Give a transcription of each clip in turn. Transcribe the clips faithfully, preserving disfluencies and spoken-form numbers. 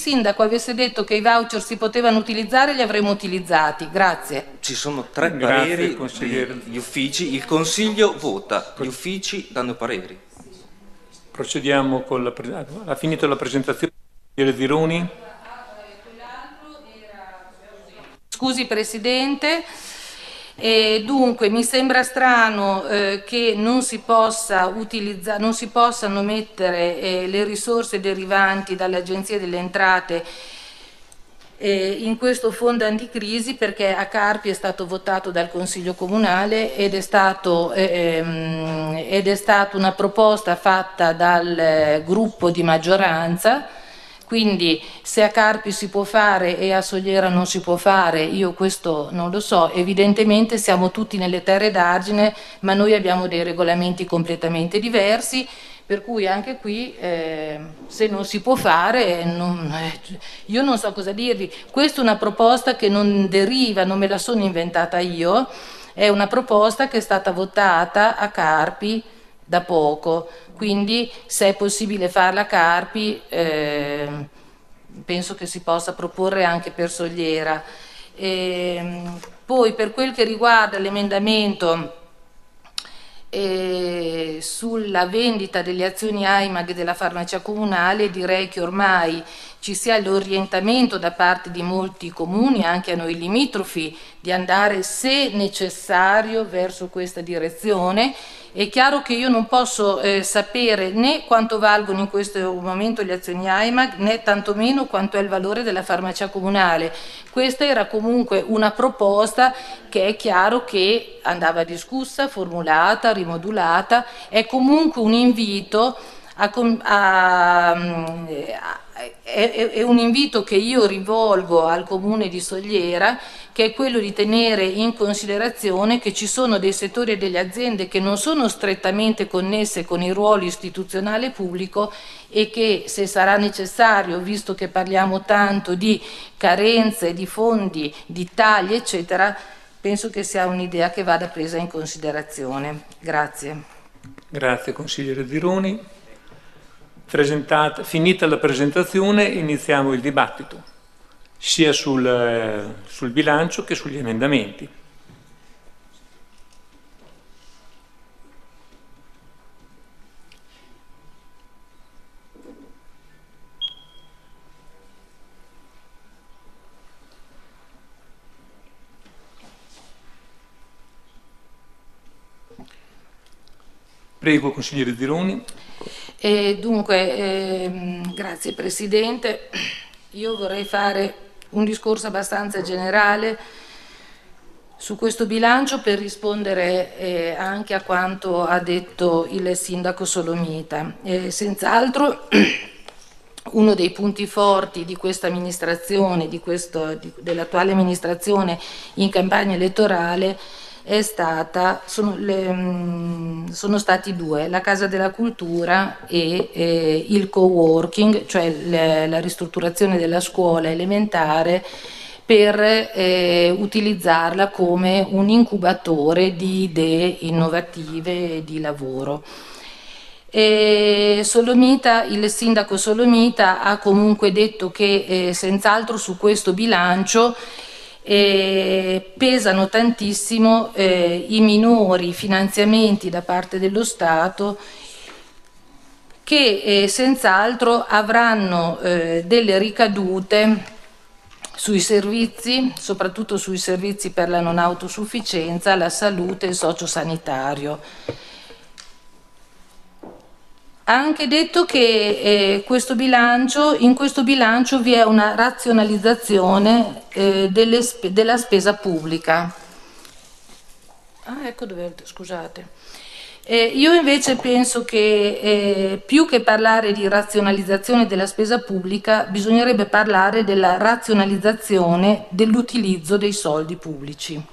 Sindaco avesse detto che i voucher si potevano utilizzare, li avremmo utilizzati. Grazie. Ci sono tre Grazie, pareri consigliere. degli uffici, il Consiglio vota, gli uffici danno pareri. Procediamo con la... pre- ha finito la presentazione del consigliere Zironi? Scusi Presidente. E dunque mi sembra strano eh, che non si possa utilizzare, non si possano mettere eh, le risorse derivanti dall'Agenzia delle Entrate eh, in questo fondo anticrisi, perché a Carpi è stato votato dal Consiglio Comunale ed è stato ehm, ed è stata una proposta fatta dal eh, gruppo di maggioranza. Quindi se a Carpi si può fare e a Sogliera non si può fare, io questo non lo so. Evidentemente siamo tutti nelle terre d'argine, ma noi abbiamo dei regolamenti completamente diversi, per cui anche qui eh, se non si può fare, non, eh, io non so cosa dirvi. Questa è una proposta che non deriva, non me la sono inventata io, è una proposta che è stata votata a Carpi da poco. Quindi se è possibile farla a Carpi, eh, penso che si possa proporre anche per Sogliera. E poi per quel che riguarda l'emendamento eh, sulla vendita delle azioni AIMAG della farmacia comunale, direi che ormai ci sia l'orientamento da parte di molti comuni, anche a noi limitrofi, di andare se necessario verso questa direzione. È chiaro che io non posso eh, sapere né quanto valgono in questo momento le azioni AIMAG, né tantomeno quanto è il valore della farmacia comunale. Questa era comunque una proposta che è chiaro che andava discussa, formulata, rimodulata. È comunque un invito a, a, a È, è un invito che io rivolgo al Comune di Sogliera, che è quello di tenere in considerazione che ci sono dei settori e delle aziende che non sono strettamente connesse con il ruolo istituzionale pubblico e che, se sarà necessario, visto che parliamo tanto di carenze, di fondi, di tagli, eccetera, penso che sia un'idea che vada presa in considerazione. Grazie. Grazie consigliere Zironi. Presentata, finita la presentazione, iniziamo il dibattito, sia sul, eh, sul bilancio che sugli emendamenti. Prego, consigliere Zironi. E dunque, ehm, grazie Presidente, io vorrei fare un discorso abbastanza generale su questo bilancio per rispondere eh, anche a quanto ha detto il Sindaco Solomita. Eh, senz'altro uno dei punti forti di questa amministrazione, di questo, di, dell'attuale amministrazione in campagna elettorale, è stata, sono, le, sono stati due, la Casa della Cultura e eh, il co-working, cioè le, la ristrutturazione della scuola elementare per eh, utilizzarla come un incubatore di idee innovative e di lavoro. E Solomita, il sindaco Solomita ha comunque detto che eh, senz'altro su questo bilancio Eh, pesano tantissimo eh, i minori finanziamenti da parte dello Stato che eh, senz'altro avranno eh, delle ricadute sui servizi, soprattutto sui servizi per la non autosufficienza, la salute e il sociosanitario. Ha anche detto che eh, questo bilancio, in questo bilancio vi è una razionalizzazione eh, delle spe- della spesa pubblica. Ah, ecco dove, scusate. Eh, io invece penso che eh, più che parlare di razionalizzazione della spesa pubblica, bisognerebbe parlare della razionalizzazione dell'utilizzo dei soldi pubblici.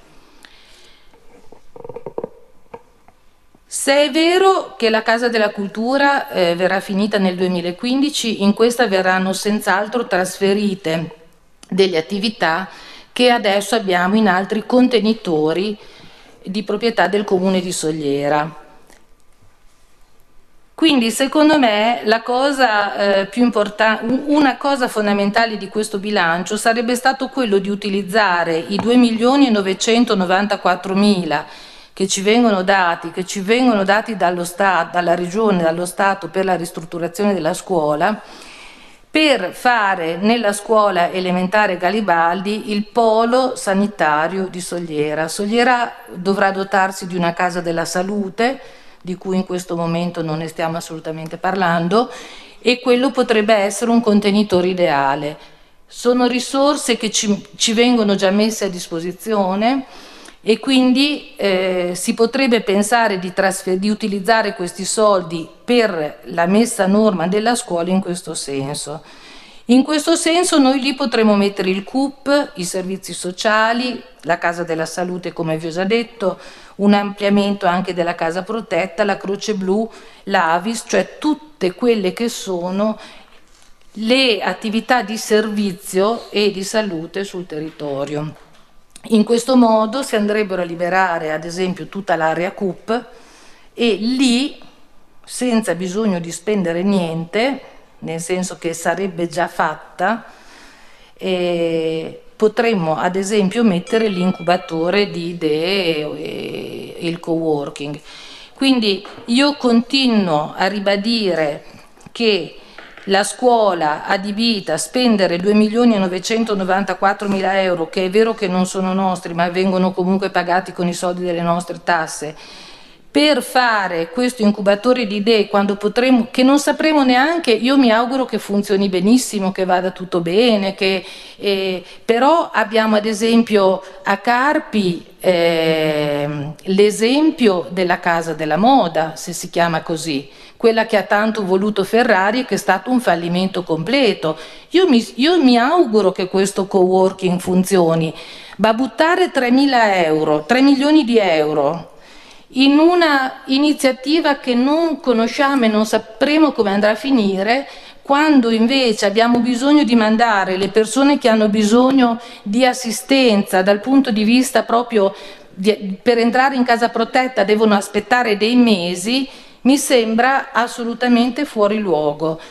Se è vero che la Casa della Cultura eh, verrà finita nel duemilaquindici, in questa verranno senz'altro trasferite delle attività che adesso abbiamo in altri contenitori di proprietà del Comune di Sogliera. Quindi secondo me la cosa eh, più importante, una cosa fondamentale di questo bilancio sarebbe stato quello di utilizzare i due milioni e novecentonovantaquattro mila che ci vengono dati, che ci vengono dati dallo Stato, dalla Regione, dallo Stato per la ristrutturazione della scuola, per fare nella scuola elementare Garibaldi il polo sanitario di Sogliera. Sogliera dovrà dotarsi di una casa della salute, di cui in questo momento non ne stiamo assolutamente parlando, e quello potrebbe essere un contenitore ideale. Sono risorse che ci, ci vengono già messe a disposizione e quindi eh, si potrebbe pensare di, trasfer- di utilizzare questi soldi per la messa a norma della scuola in questo senso. In questo senso noi lì potremo mettere il C U P, i servizi sociali, la casa della salute come vi ho già detto, un ampliamento anche della casa protetta, la Croce Blu, l'A V I S, cioè tutte quelle che sono le attività di servizio e di salute sul territorio. In questo modo si andrebbero a liberare ad esempio tutta l'area C U P e lì, senza bisogno di spendere niente, nel senso che sarebbe già fatta, eh, potremmo ad esempio mettere l'incubatore di idee e, e il co-working. Quindi io continuo a ribadire che la scuola adibita a spendere due milioni e novecentonovantaquattro mila euro, che è vero che non sono nostri ma vengono comunque pagati con i soldi delle nostre tasse, per fare questo incubatore di idee, quando potremo, che non sapremo neanche, io mi auguro che funzioni benissimo, che vada tutto bene, che, eh, però abbiamo ad esempio a Carpi eh, l'esempio della Casa della Moda, se si chiama così, quella che ha tanto voluto Ferrari e che è stato un fallimento completo. Io mi, io mi auguro che questo co-working funzioni, ma buttare tremila euro, tre milioni di euro in una iniziativa che non conosciamo e non sapremo come andrà a finire, quando invece abbiamo bisogno di mandare le persone che hanno bisogno di assistenza dal punto di vista proprio di, per entrare in casa protetta devono aspettare dei mesi, mi sembra assolutamente fuori luogo.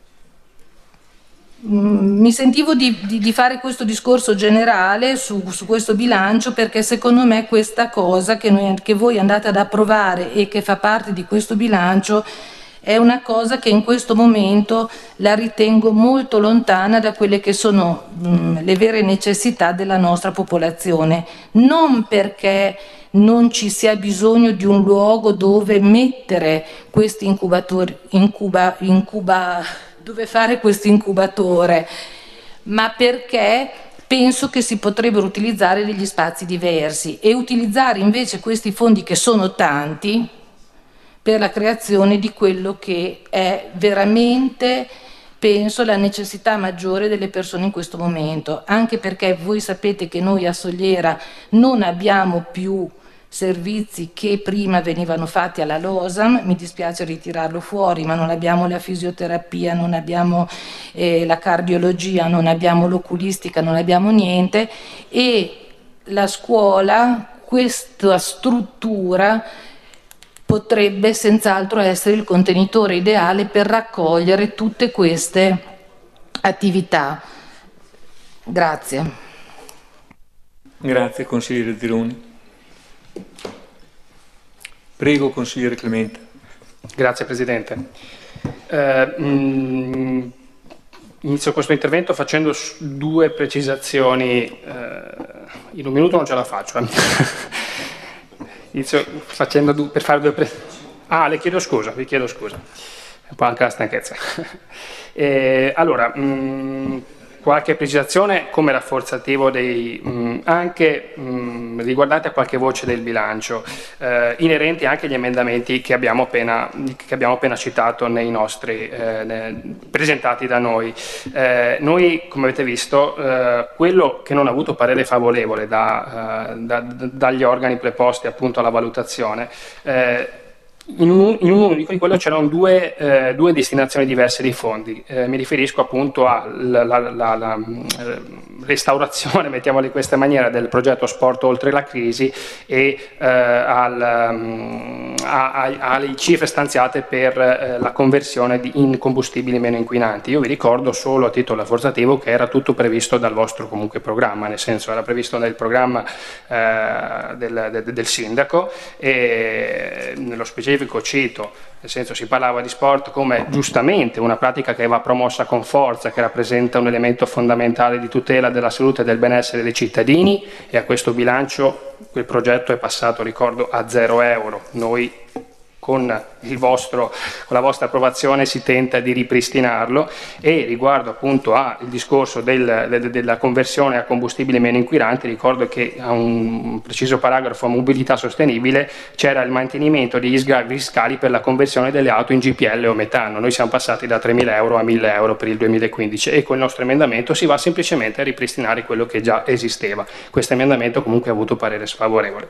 Mi sentivo di, di, di fare questo discorso generale su, su questo bilancio perché secondo me questa cosa che, noi, che voi andate ad approvare e che fa parte di questo bilancio è una cosa che in questo momento la ritengo molto lontana da quelle che sono mh, le vere necessità della nostra popolazione, non perché non ci sia bisogno di un luogo dove mettere questi incubatori, incuba, incuba, dove fare questo incubatore, ma perché penso che si potrebbero utilizzare degli spazi diversi e utilizzare invece questi fondi, che sono tanti, per la creazione di quello che è veramente, penso, la necessità maggiore delle persone in questo momento, anche perché voi sapete che noi a Sogliera non abbiamo più servizi che prima venivano fatti alla LOSAM, mi dispiace ritirarlo fuori, ma non abbiamo la fisioterapia, non abbiamo eh, la cardiologia, non abbiamo l'oculistica, non abbiamo niente, e la scuola, questa struttura potrebbe senz'altro essere il contenitore ideale per raccogliere tutte queste attività. Grazie. Grazie consigliere Zironi. Prego consigliere Clemente. Grazie Presidente. Eh, mh, inizio questo intervento facendo due precisazioni. Eh, in un minuto non ce la faccio. Eh. Inizio facendo du- per fare due precisazioni. Ah, le chiedo scusa, vi chiedo scusa. Un po' anche la stanchezza. eh, allora, mh, qualche precisazione come rafforzativo dei, mh, anche mh, riguardante a qualche voce del bilancio, eh, inerenti anche agli emendamenti che abbiamo appena, che abbiamo appena citato nei nostri, eh, ne, presentati da noi. Eh, noi, come avete visto, eh, quello che non ha avuto parere favorevole da, eh, da, dagli organi preposti appunto alla valutazione, eh, In, un, in uno di quello c'erano due, eh, due destinazioni diverse dei fondi. Eh, mi riferisco appunto alla la, la, la, eh, restaurazione, mettiamolo in questa maniera, del progetto Sport oltre la crisi e eh, al, um, a, a, alle cifre stanziate per eh, la conversione di, in combustibili meno inquinanti. Io vi ricordo solo a titolo rafforzativo che era tutto previsto dal vostro comunque programma, nel senso era previsto nel programma eh, del, del, del sindaco, e nello specifico cito, nel senso si parlava di sport come giustamente una pratica che va promossa con forza, che rappresenta un elemento fondamentale di tutela della salute e del benessere dei cittadini, e a questo bilancio quel progetto è passato, ricordo, a zero euro. Noi con, il vostro, con la vostra approvazione si tenta di ripristinarlo. E riguardo appunto al discorso del, de, della conversione a combustibili meno inquinanti, ricordo che a un preciso paragrafo a mobilità sostenibile c'era il mantenimento degli sgravi fiscali per la conversione delle auto in G P L o metano. Noi siamo passati da tremila euro a mille euro per il duemilaquindici, e con il nostro emendamento si va semplicemente a ripristinare quello che già esisteva. Questo emendamento comunque ha avuto parere sfavorevole.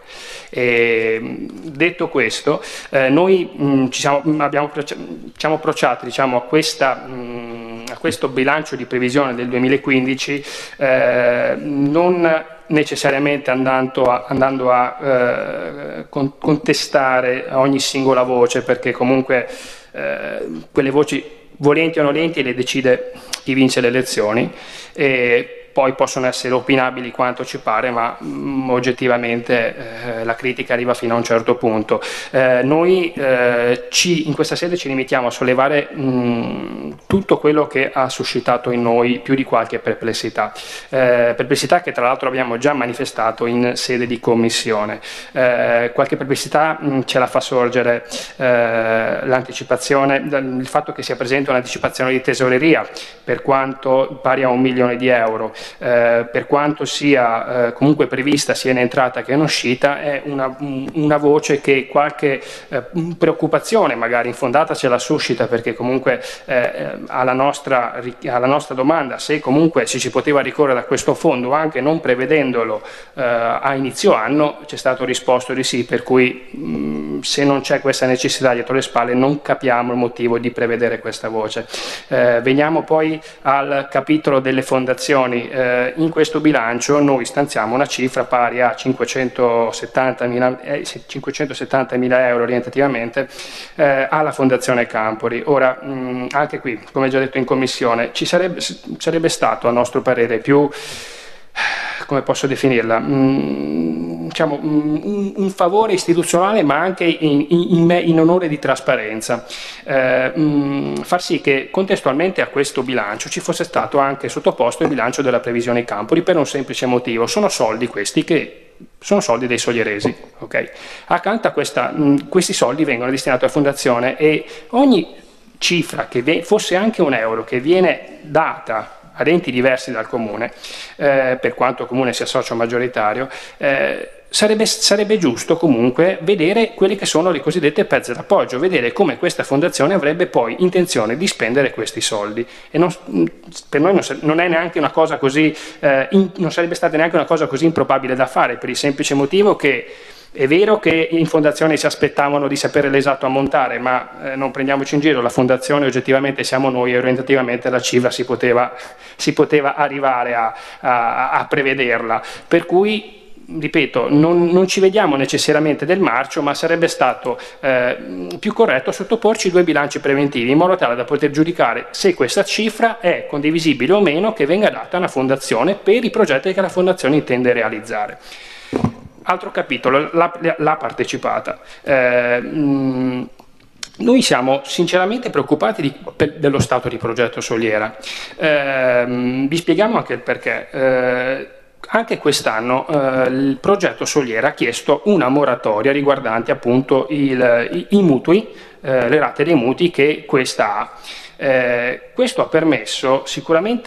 E, detto questo, eh, noi Noi mh, ci siamo, abbiamo siamo approcciati diciamo, a, questa, mh, a questo bilancio di previsione del duemilaquindici eh, non necessariamente andando a, andando a eh, con, contestare ogni singola voce, perché comunque eh, quelle voci, volenti o nolenti, le decide chi vince le elezioni, e poi possono essere opinabili quanto ci pare, ma mh, oggettivamente eh, la critica arriva fino a un certo punto. Eh, noi eh, ci, in questa sede ci limitiamo a sollevare mh, tutto quello che ha suscitato in noi più di qualche perplessità, eh, perplessità che tra l'altro abbiamo già manifestato in sede di commissione. Eh, qualche perplessità mh, ce la fa sorgere eh, l'anticipazione, il fatto che sia presente un'anticipazione di tesoreria, per quanto pari a un milione di euro. Eh, per quanto sia eh, comunque prevista sia in entrata che in uscita, è una, una voce che qualche eh, preoccupazione magari infondata ce la suscita, perché comunque eh, alla, nostra, alla nostra domanda se comunque si ci poteva ricorrere a questo fondo anche non prevedendolo eh, a inizio anno, c'è stato risposto di sì, per cui mh, se non c'è questa necessità dietro le spalle non capiamo il motivo di prevedere questa voce. Eh, veniamo poi al capitolo delle fondazioni. Eh, in questo bilancio noi stanziamo una cifra pari a cinquecentosettantamila euro orientativamente eh, alla Fondazione Campori. Ora, mh, anche qui, come già detto in commissione, ci sarebbe, sarebbe stato a nostro parere più, come posso definirla, mm, diciamo, un, un favore istituzionale, ma anche in, in, in onore di trasparenza, eh, mm, far sì che contestualmente a questo bilancio ci fosse stato anche sottoposto il bilancio della previsione Campori, per un semplice motivo: sono soldi questi che sono soldi dei soglieresi, okay? Accanto a questa, mh, questi soldi vengono destinati alla fondazione, e ogni cifra che ve- fosse anche un euro che viene data ad enti diversi dal comune, eh, per quanto il comune sia socio maggioritario, eh, sarebbe, sarebbe giusto comunque vedere quelle che sono le cosiddette pezze d'appoggio, vedere come questa fondazione avrebbe poi intenzione di spendere questi soldi. E non, per noi non, non è neanche una cosa così, eh, in, non sarebbe stata neanche una cosa così improbabile da fare, per il semplice motivo che è vero che in fondazione si aspettavano di sapere l'esatto ammontare, ma eh, non prendiamoci in giro, la fondazione oggettivamente siamo noi, e orientativamente la cifra si poteva, si poteva arrivare a, a, a prevederla. Per cui, ripeto, non, non ci vediamo necessariamente del marcio, ma sarebbe stato eh, più corretto sottoporci due bilanci preventivi, in modo tale da poter giudicare se questa cifra è condivisibile o meno che venga data a una fondazione per i progetti che la fondazione intende realizzare. Altro capitolo, la, la partecipata. Eh, mh, noi siamo sinceramente preoccupati di, per, dello stato di progetto Soliera. Eh, vi spieghiamo anche il perché. Eh, anche quest'anno eh, il progetto Soliera ha chiesto una moratoria riguardante appunto il, i, i mutui, eh, le rate dei mutui che questa ha. Eh, questo ha permesso sicuramente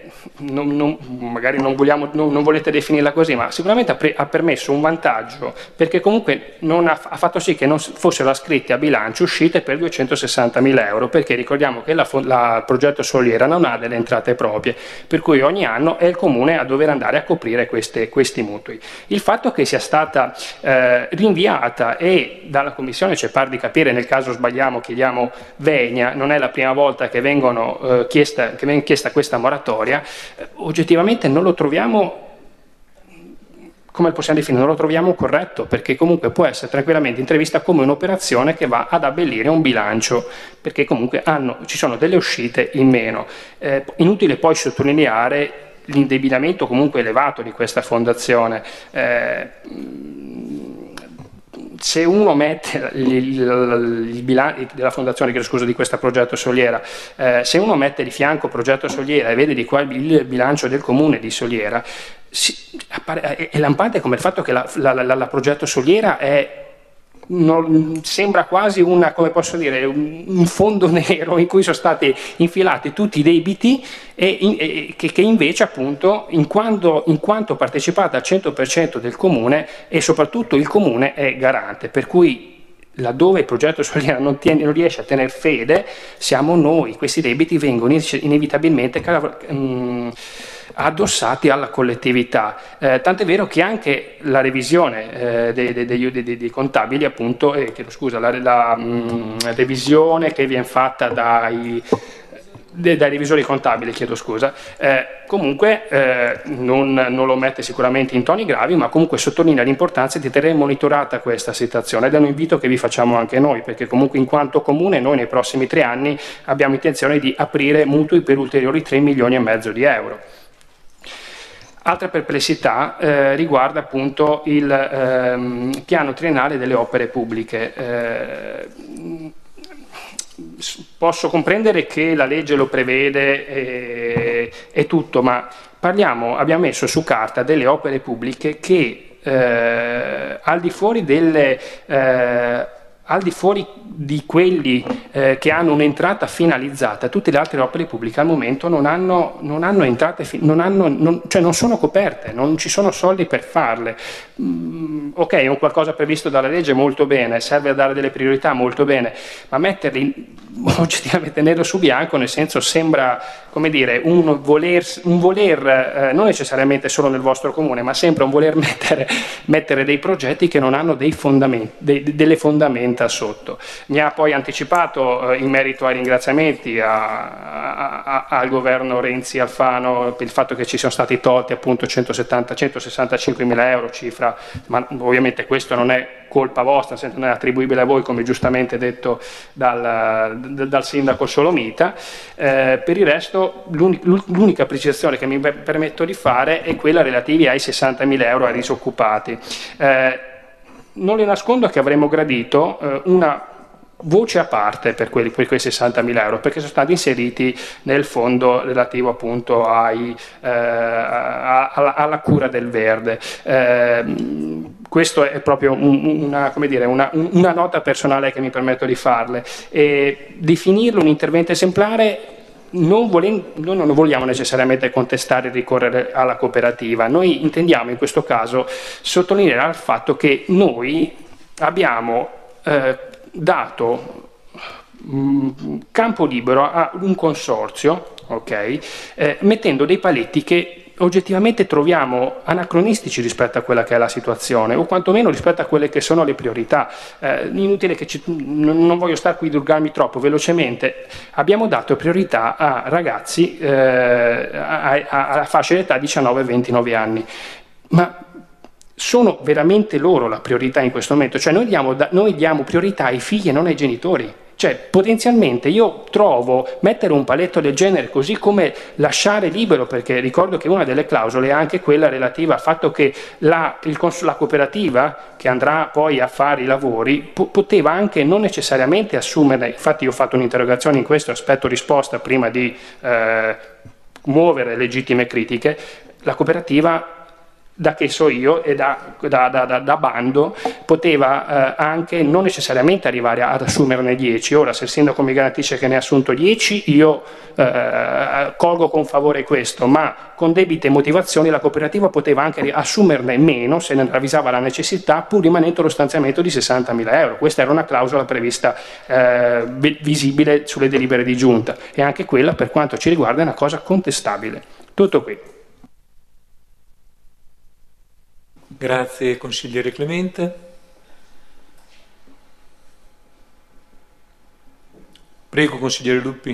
non, non, magari non, vogliamo, non, non volete definirla così, ma sicuramente ha, pre, ha permesso un vantaggio, perché comunque non ha, ha fatto sì che non fossero ascritti a bilancio uscite per duecentosessantamila euro, perché ricordiamo che la, la, il progetto Soliera non ha delle entrate proprie, per cui ogni anno è il comune a dover andare a coprire queste, questi mutui. Il fatto che sia stata eh, rinviata e dalla Commissione ci pare di capire, nel caso sbagliamo chiediamo venia, non è la prima volta che vengono eh, chiesta, che viene chiesta questa moratoria, eh, oggettivamente non lo troviamo, come possiamo definire, non lo troviamo corretto, perché comunque può essere tranquillamente intravista come un'operazione che va ad abbellire un bilancio, perché comunque hanno, ci sono delle uscite in meno. Eh, inutile poi sottolineare l'indebitamento comunque elevato di questa fondazione. Eh, se uno mette il, il, il bilancio della fondazione, che scusa, di questo progetto Soliera, eh, se uno mette di fianco progetto Soliera e vede di qua il bilancio del comune di Soliera, si, appare, è, è lampante come il fatto che la, la, la, la progetto Soliera è Non, sembra quasi una, come posso dire, un, un fondo nero in cui sono stati infilati tutti i debiti e, in, e che, che invece appunto in quanto, in quanto partecipata al cento per cento del comune, e soprattutto il comune è garante, per cui laddove il progetto Soliera non, tiene, non riesce a tenere fede siamo noi, questi debiti vengono inevitabilmente um, addossati alla collettività, eh, tant'è vero che anche la revisione eh, dei, dei, dei, dei, dei contabili, appunto, eh, chiedo scusa, la, la mh, revisione che viene fatta dai, dai revisori contabili, chiedo scusa, eh, comunque eh, non, non lo mette sicuramente in toni gravi, ma comunque sottolinea l'importanza di tenere monitorata questa situazione, ed è un invito che vi facciamo anche noi, perché comunque in quanto comune noi nei prossimi tre anni abbiamo intenzione di aprire mutui per ulteriori tre milioni e mezzo di euro. Altra perplessità eh, riguarda appunto il ehm, piano triennale delle opere pubbliche. Eh, posso comprendere che la legge lo prevede e, e tutto, ma parliamo, abbiamo messo su carta delle opere pubbliche che eh, al di fuori delle eh, al di fuori di quelli eh, che hanno un'entrata finalizzata, tutte le altre opere pubbliche al momento non hanno, non hanno entrate, non hanno, non, cioè non sono coperte, non ci sono soldi per farle. Mm, ok, è un qualcosa previsto dalla legge, molto bene, serve a dare delle priorità, molto bene, ma metterli oggettivamente nero su bianco, nel senso sembra, come dire, un voler, un voler eh, non necessariamente solo nel vostro comune, ma sempre un voler mettere, mettere dei progetti che non hanno dei fondamenti, dei, delle fondamenta sotto. Mi ha poi anticipato eh, in merito ai ringraziamenti a, a, a, al governo Renzi Alfano per il fatto che ci siano stati tolti appunto centosettanta centosessantacinque mila euro, cifra, ma ovviamente questo non è colpa vostra, non è attribuibile a voi, come giustamente detto dal, dal sindaco Solomita. Eh, per il resto l'unica precisazione che mi permetto di fare è quella relativa ai sessantamila euro ai disoccupati. Eh, non le nascondo che avremmo gradito eh, una voce a parte per, quelli, per quei sessantamila euro, perché sono stati inseriti nel fondo relativo appunto ai, eh, alla, alla cura del verde. Eh, questo è proprio un, una, come dire, una, una nota personale che mi permetto di farle, e definirlo un intervento esemplare. Non, vole, noi non vogliamo necessariamente contestare e ricorrere alla cooperativa, noi intendiamo in questo caso sottolineare il fatto che noi abbiamo eh, dato mh, campo libero a un consorzio, okay, eh, mettendo dei paletti che oggettivamente troviamo anacronistici rispetto a quella che è la situazione, o quantomeno rispetto a quelle che sono le priorità. Eh, inutile che ci, non voglio stare qui a dilungarmi troppo, velocemente abbiamo dato priorità a ragazzi eh, alla fascia d'età diciannove ventinove anni, ma sono veramente loro la priorità in questo momento, cioè noi diamo, noi diamo priorità ai figli e non ai genitori. Cioè potenzialmente io trovo mettere un paletto del genere, così come lasciare libero, perché ricordo che una delle clausole è anche quella relativa al fatto che la, il, la cooperativa che andrà poi a fare i lavori po- poteva anche non necessariamente assumere, infatti io ho fatto un'interrogazione in questo, aspetto risposta prima di eh, muovere legittime critiche, la cooperativa da che so io e da, da, da, da, da bando poteva eh, anche non necessariamente arrivare ad assumerne dieci. Ora, se il sindaco mi garantisce che ne ha assunto dieci, io eh, colgo con favore questo, ma con debite motivazioni la cooperativa poteva anche assumerne meno se ne ravvisava la necessità, pur rimanendo lo stanziamento di sessantamila euro. Questa era una clausola prevista eh, visibile sulle delibere di giunta, e anche quella, per quanto ci riguarda, è una cosa contestabile. Tutto qui. Grazie consigliere Clemente. Prego consigliere Luppi.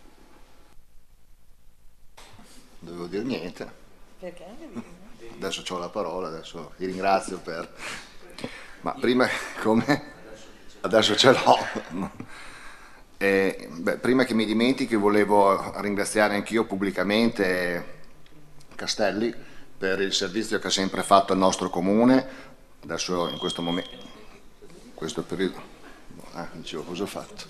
Non devo dire niente. Perché? Adesso ho la parola, adesso vi ringrazio per... Ma prima come? Adesso ce l'ho. Eh, beh, prima che mi dimentichi volevo ringraziare anch'io pubblicamente Castelli per il servizio che ha sempre fatto al nostro comune. Adesso in questo momento, questo periodo, ah, dicevo cosa ho fatto,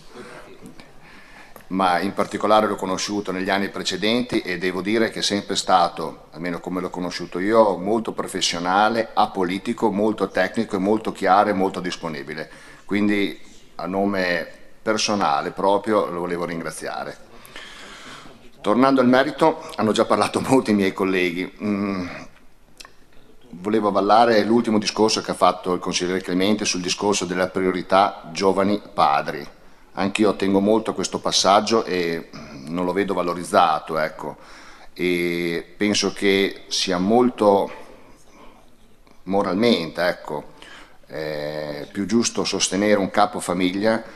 ma in particolare l'ho conosciuto negli anni precedenti e devo dire che è sempre stato, almeno come l'ho conosciuto io, molto professionale, apolitico, molto tecnico e molto chiaro e molto disponibile. Quindi a nome personale proprio lo volevo ringraziare. Tornando al merito, hanno già parlato molti miei colleghi. Mm, volevo avvallare l'ultimo discorso che ha fatto il consigliere Clemente sul discorso della priorità giovani padri. Anch'io tengo molto a questo passaggio e non lo vedo valorizzato, ecco. E penso che sia molto moralmente, ecco, eh, più giusto sostenere un capofamiglia,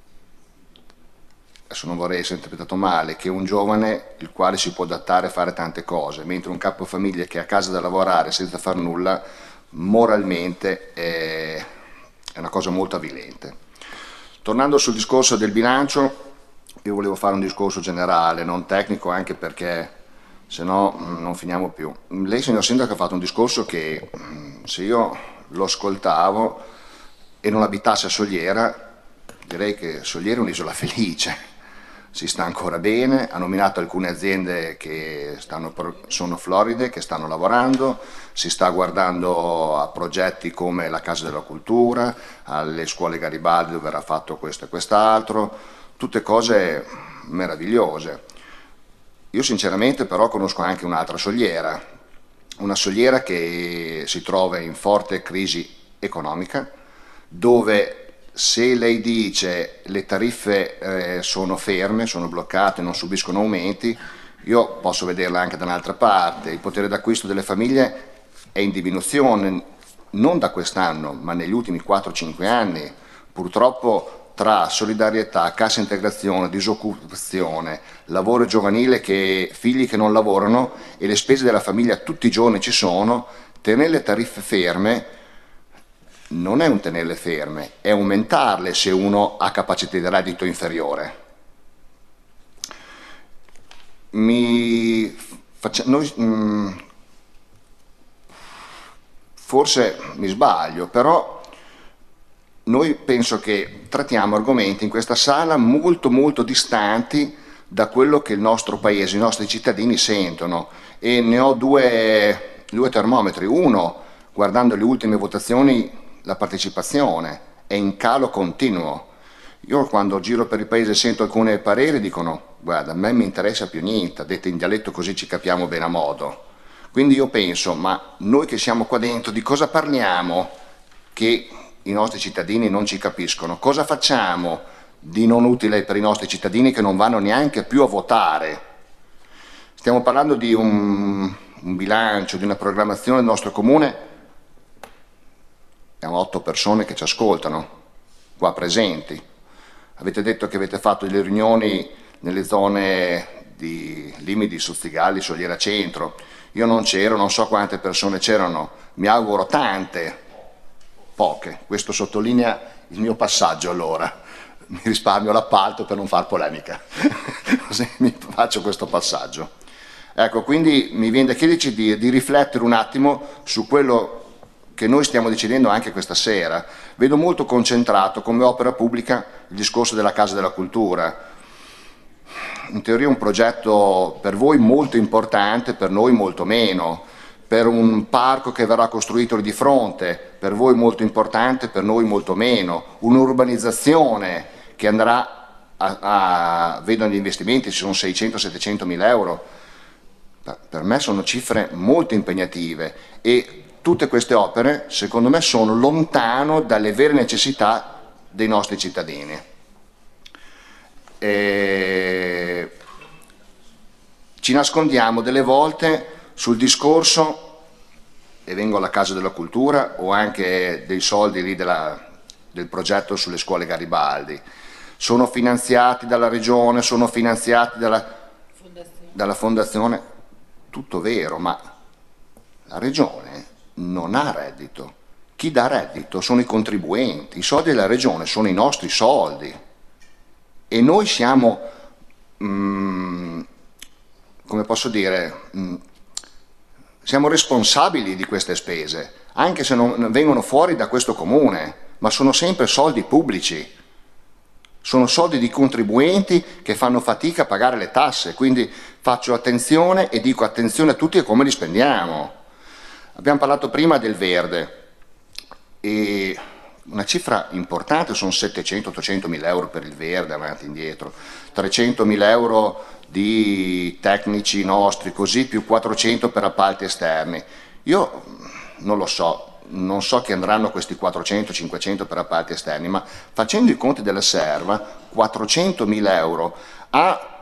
adesso non vorrei essere interpretato male, che un giovane il quale si può adattare a fare tante cose, mentre un capofamiglia che è a casa da lavorare senza far nulla, moralmente è, è una cosa molto avvilente. Tornando sul discorso del bilancio, io volevo fare un discorso generale, non tecnico, anche perché se no non finiamo più. Lei, signor Sindaco, ha fatto un discorso che se io lo ascoltavo e non abitassi a Soliera, direi che Soliera è un'isola felice. Si sta ancora bene, ha nominato alcune aziende che stanno, sono floride, che stanno lavorando, si sta guardando a progetti come la Casa della Cultura, alle scuole Garibaldi dove verrà fatto questo e quest'altro, tutte cose meravigliose. Io sinceramente però conosco anche un'altra Soliera, una Soliera che si trova in forte crisi economica, dove se lei dice le tariffe eh, sono ferme, sono bloccate, non subiscono aumenti, io posso vederla anche da un'altra parte. Il potere d'acquisto delle famiglie è in diminuzione, non da quest'anno, ma negli ultimi quattro cinque anni. Purtroppo tra solidarietà, cassa integrazione, disoccupazione, lavoro giovanile, che figli che non lavorano e le spese della famiglia tutti i giorni ci sono, tenere le tariffe ferme non è un tenerle ferme, è aumentarle se uno ha capacità di reddito inferiore. Mi faccia, noi, mh, forse mi sbaglio, però noi penso che trattiamo argomenti in questa sala molto molto distanti da quello che il nostro paese, i nostri cittadini sentono, e ne ho due, due termometri. Uno, guardando le ultime votazioni, la partecipazione è in calo continuo. Io quando giro per il paese sento alcuni pareri, dicono guarda, a me mi interessa più niente, dette in dialetto così ci capiamo bene a modo. Quindi io penso, ma noi che siamo qua dentro di cosa parliamo che i nostri cittadini non ci capiscono? Cosa facciamo di non utile per i nostri cittadini che non vanno neanche più a votare? Stiamo parlando di un, un bilancio, di una programmazione del nostro comune. Abbiamo otto persone che ci ascoltano, qua presenti. Avete detto che avete fatto delle riunioni nelle zone di Limidi, Suzzigalli, Soliera Centro. Io non c'ero, non so quante persone c'erano, mi auguro tante, poche. Questo sottolinea il mio passaggio allora. Mi risparmio l'appalto per non far polemica, così mi faccio questo passaggio. Ecco, quindi mi viene da chiederci di, di riflettere un attimo su quello che noi stiamo decidendo anche questa sera. Vedo molto concentrato come opera pubblica il discorso della Casa della Cultura. In teoria un progetto per voi molto importante, per noi molto meno, per un parco che verrà costruito lì di fronte, per voi molto importante, per noi molto meno, un'urbanizzazione che andrà a, a vedono gli investimenti, ci sono seicento settecento mila euro, per me sono cifre molto impegnative e tutte queste opere secondo me sono lontano dalle vere necessità dei nostri cittadini. E ci nascondiamo delle volte sul discorso, e vengo alla Casa della Cultura, o anche dei soldi lì della, del progetto sulle scuole Garibaldi. Sono finanziati dalla Regione, sono finanziati dalla fondazione. dalla Fondazione, tutto vero, ma la Regione non ha reddito. Chi dà reddito sono i contribuenti, i soldi della Regione sono i nostri soldi e noi siamo, mm, come posso dire, mm, siamo responsabili di queste spese, anche se non vengono fuori da questo comune, ma sono sempre soldi pubblici, sono soldi di contribuenti che fanno fatica a pagare le tasse, quindi faccio attenzione e dico attenzione a tutti a come li spendiamo. Abbiamo parlato prima del verde e una cifra importante sono settecento ottocento mila euro per il verde, avanti e indietro, trecento mila euro di tecnici nostri, così più quattrocento per appalti esterni. Io non lo so, non so che andranno questi quattrocento cinquecento per appalti esterni, ma facendo i conti della serva, quattrocentomila euro a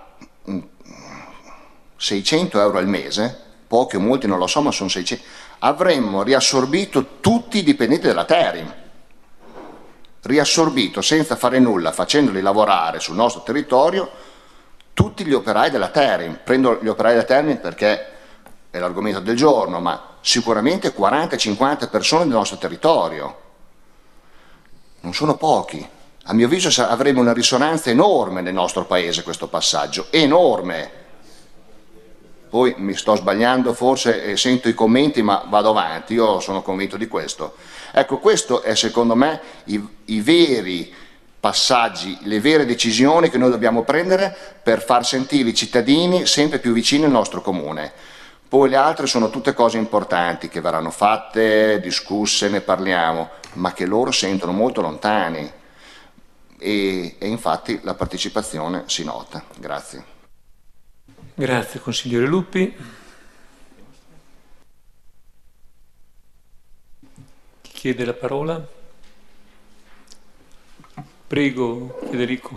seicento euro al mese, pochi o molti non lo so, ma sono seicento, avremmo riassorbito tutti i dipendenti della Terim, riassorbito senza fare nulla, facendoli lavorare sul nostro territorio tutti gli operai della Terim. Prendo gli operai della Terim perché è l'argomento del giorno, ma sicuramente quaranta cinquanta persone del nostro territorio. Non sono pochi. A mio avviso avremo una risonanza enorme nel nostro paese questo passaggio, enorme. Poi mi sto sbagliando forse e sento i commenti, ma vado avanti, io sono convinto di questo. Ecco, questo è secondo me i, i veri passaggi, le vere decisioni che noi dobbiamo prendere per far sentire i cittadini sempre più vicini al nostro comune. Poi le altre sono tutte cose importanti che verranno fatte, discusse, ne parliamo, ma che loro sentono molto lontani e, e infatti la partecipazione si nota. Grazie. Grazie consigliere Lupi. Chi chiede la parola? Prego Federico.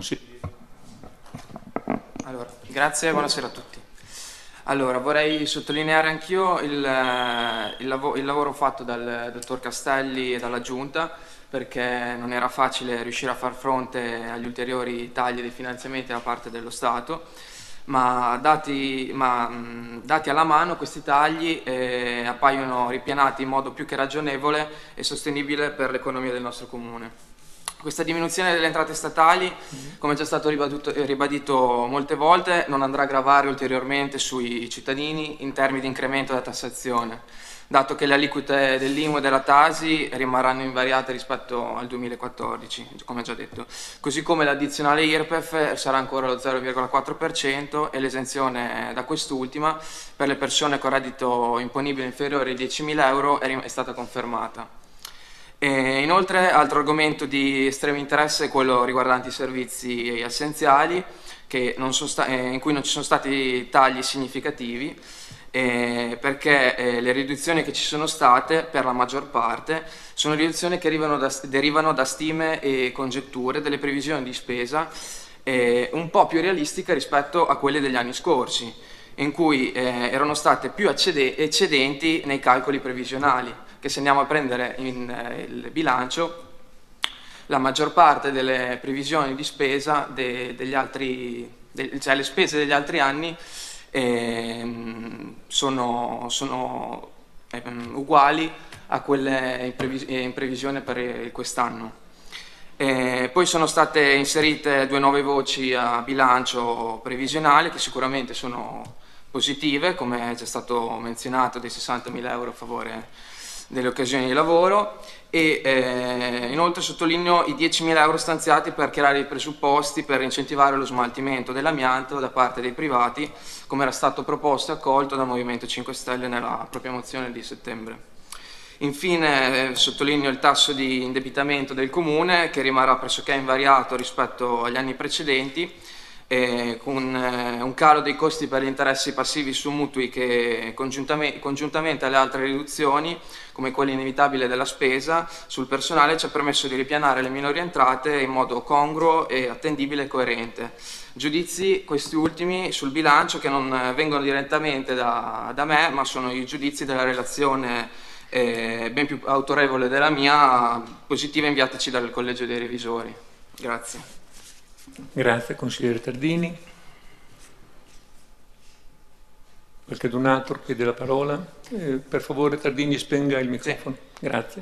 Allora, grazie e buonasera a tutti. Allora, vorrei sottolineare anch'io il, il, lav- il lavoro fatto dal dottor Castelli e dalla Giunta, perché non era facile riuscire a far fronte agli ulteriori tagli dei finanziamenti da parte dello Stato, ma dati, ma, mh, dati alla mano questi tagli eh, appaiono ripianati in modo più che ragionevole e sostenibile per l'economia del nostro comune. Questa diminuzione delle entrate statali, come è già stato ribadito, ribadito molte volte, non andrà a gravare ulteriormente sui cittadini in termini di incremento della tassazione, dato che le aliquote dell'I M U e della Tasi rimarranno invariate rispetto al duemilaquattordici, come già detto, così come l'addizionale I R P E F sarà ancora lo zero virgola quattro per cento e l'esenzione da quest'ultima per le persone con reddito imponibile inferiore ai diecimila euro è stata confermata. E inoltre, altro argomento di estremo interesse è quello riguardante i servizi essenziali, che non sono sta- eh, in cui non ci sono stati tagli significativi, eh, perché eh, le riduzioni che ci sono state, per la maggior parte, sono riduzioni che derivano da, derivano da stime e congetture delle previsioni di spesa eh, un po' più realistiche rispetto a quelle degli anni scorsi, in cui eh, erano state più accede- eccedenti nei calcoli previsionali, che se andiamo a prendere in, eh, il bilancio, la maggior parte delle previsioni di spesa de- degli altri, de- cioè le spese degli altri anni eh, sono, sono eh, uguali a quelle in, previs- in previsione per quest'anno. Eh, poi sono state inserite due nuove voci a bilancio previsionale che sicuramente sono positive, come è già stato menzionato, dei sessantamila euro a favore delle occasioni di lavoro e eh, inoltre sottolineo i diecimila euro stanziati per creare i presupposti per incentivare lo smaltimento dell'amianto da parte dei privati, come era stato proposto e accolto dal Movimento cinque Stelle nella propria mozione di settembre. Infine eh, sottolineo il tasso di indebitamento del Comune, che rimarrà pressoché invariato rispetto agli anni precedenti, eh, con eh, un calo dei costi per gli interessi passivi su mutui che congiuntamente, congiuntamente alle altre riduzioni, come quella inevitabile della spesa sul personale, ci ha permesso di ripianare le minori entrate in modo congruo e attendibile e coerente. Giudizi, questi ultimi, sul bilancio, che non vengono direttamente da, da me, ma sono i giudizi della relazione eh, ben più autorevole della mia, positiva, inviataci dal Collegio dei Revisori. Grazie. Grazie, consigliere Tardini. Qualcun altro chiede la parola? Eh, per favore, Tardini, spenga il microfono. Sì. Grazie.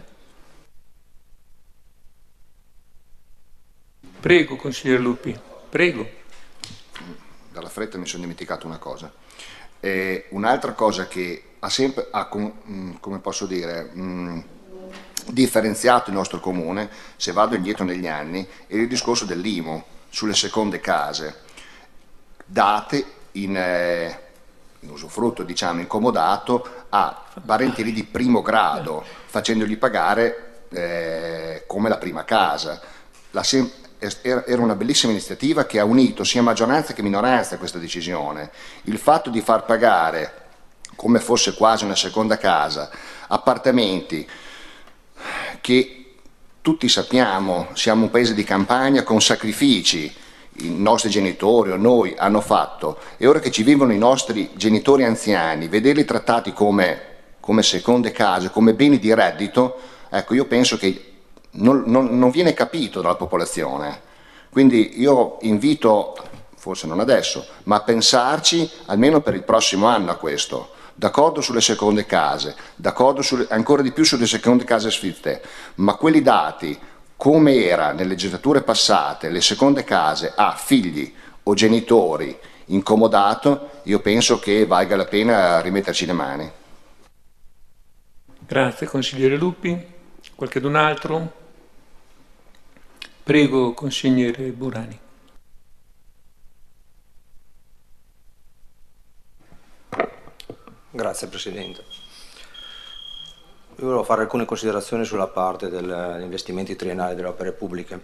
Prego, consigliere Lupi. Prego. Dalla fretta mi sono dimenticato una cosa. Eh, un'altra cosa che ha sempre, ha, com, come posso dire, mh, differenziato il nostro comune, se vado indietro negli anni, è il discorso dell'I M U sulle seconde case, date in, eh, in usufrutto, diciamo, incomodato a parenteli di primo grado, facendogli pagare eh, come la prima casa. La sem- Era una bellissima iniziativa che ha unito sia maggioranza che minoranza a questa decisione. Il fatto di far pagare, come fosse quasi una seconda casa, appartamenti che tutti sappiamo, siamo un paese di campagna con sacrifici, i nostri genitori o noi hanno fatto, e ora che ci vivono i nostri genitori anziani, vederli trattati come, come seconde case, come beni di reddito, ecco, io penso che Non, non, non viene capito dalla popolazione. Quindi io invito, forse non adesso, ma a pensarci almeno per il prossimo anno a questo. D'accordo sulle seconde case, d'accordo sulle, ancora di più sulle seconde case sfitte, ma quelli dati come era nelle legislature passate, le seconde case a figli o genitori incomodato, io penso che valga la pena rimetterci le mani. Grazie, consigliere Lupi. Qualcun altro? Prego, consigliere Burani. Grazie Presidente. Io volevo fare alcune considerazioni sulla parte degli investimenti triennali delle opere pubbliche,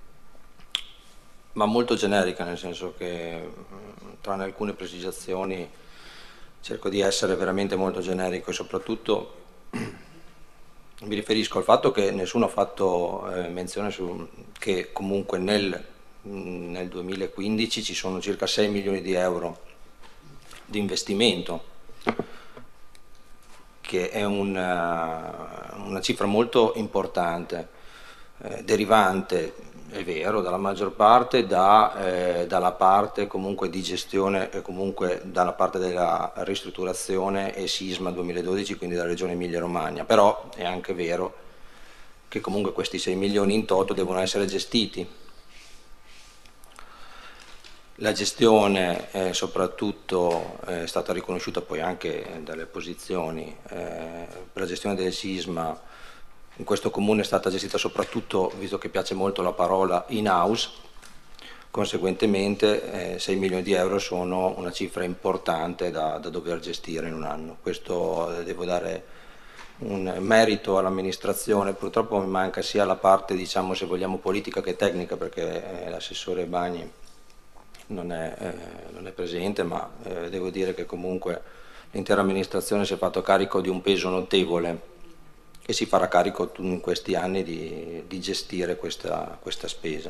ma molto generica, nel senso che tranne alcune precisazioni cerco di essere veramente molto generico e soprattutto mi riferisco al fatto che nessuno ha fatto eh, menzione su, che comunque nel, nel duemilaquindici ci sono circa sei milioni di euro di investimento, che è una, una cifra molto importante, eh, derivante, è vero, dalla maggior parte da, eh, dalla parte comunque di gestione e comunque dalla parte della ristrutturazione e sisma duemiladodici, quindi dalla regione Emilia Romagna, però è anche vero che comunque questi sei milioni in toto devono essere gestiti. La gestione eh, soprattutto è stata riconosciuta poi anche dalle opposizioni, eh, per la gestione del sisma in questo comune è stata gestita soprattutto, visto che piace molto la parola, in house, conseguentemente eh, sei milioni di euro sono una cifra importante da, da dover gestire in un anno. Questo eh, devo dare un merito all'amministrazione, purtroppo mi manca sia la parte, diciamo, se vogliamo, politica che tecnica, perché eh, l'assessore Bagni non è, eh, non è presente, ma eh, devo dire che comunque l'intera amministrazione si è fatto carico di un peso notevole e si farà carico in questi anni di, di gestire questa, questa spesa.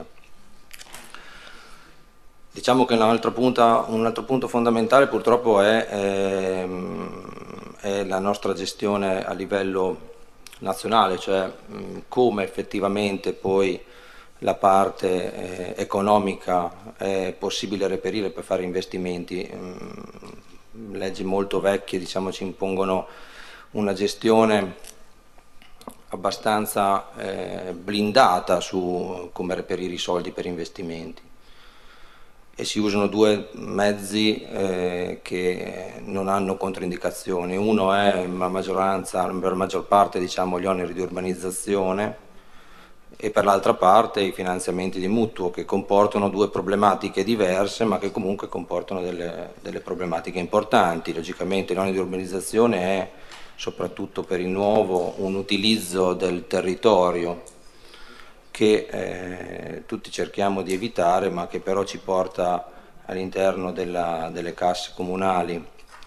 Diciamo che un altro punto, un altro punto fondamentale purtroppo è, è, è la nostra gestione a livello nazionale, cioè come effettivamente poi la parte eh, economica è possibile reperire per fare investimenti. Leggi molto vecchie, diciamo, ci impongono una gestione abbastanza eh, blindata su come reperire i soldi per investimenti. e si usano due mezzi eh, che non hanno controindicazioni. Uno è la maggioranza, per la maggior parte diciamo, gli oneri di urbanizzazione e per l'altra parte i finanziamenti di mutuo, che comportano due problematiche diverse ma che comunque comportano delle, delle problematiche importanti. Logicamente l'onere di urbanizzazione è soprattutto per il nuovo un utilizzo del territorio che eh, tutti cerchiamo di evitare, ma che però ci porta all'interno della, delle casse comunali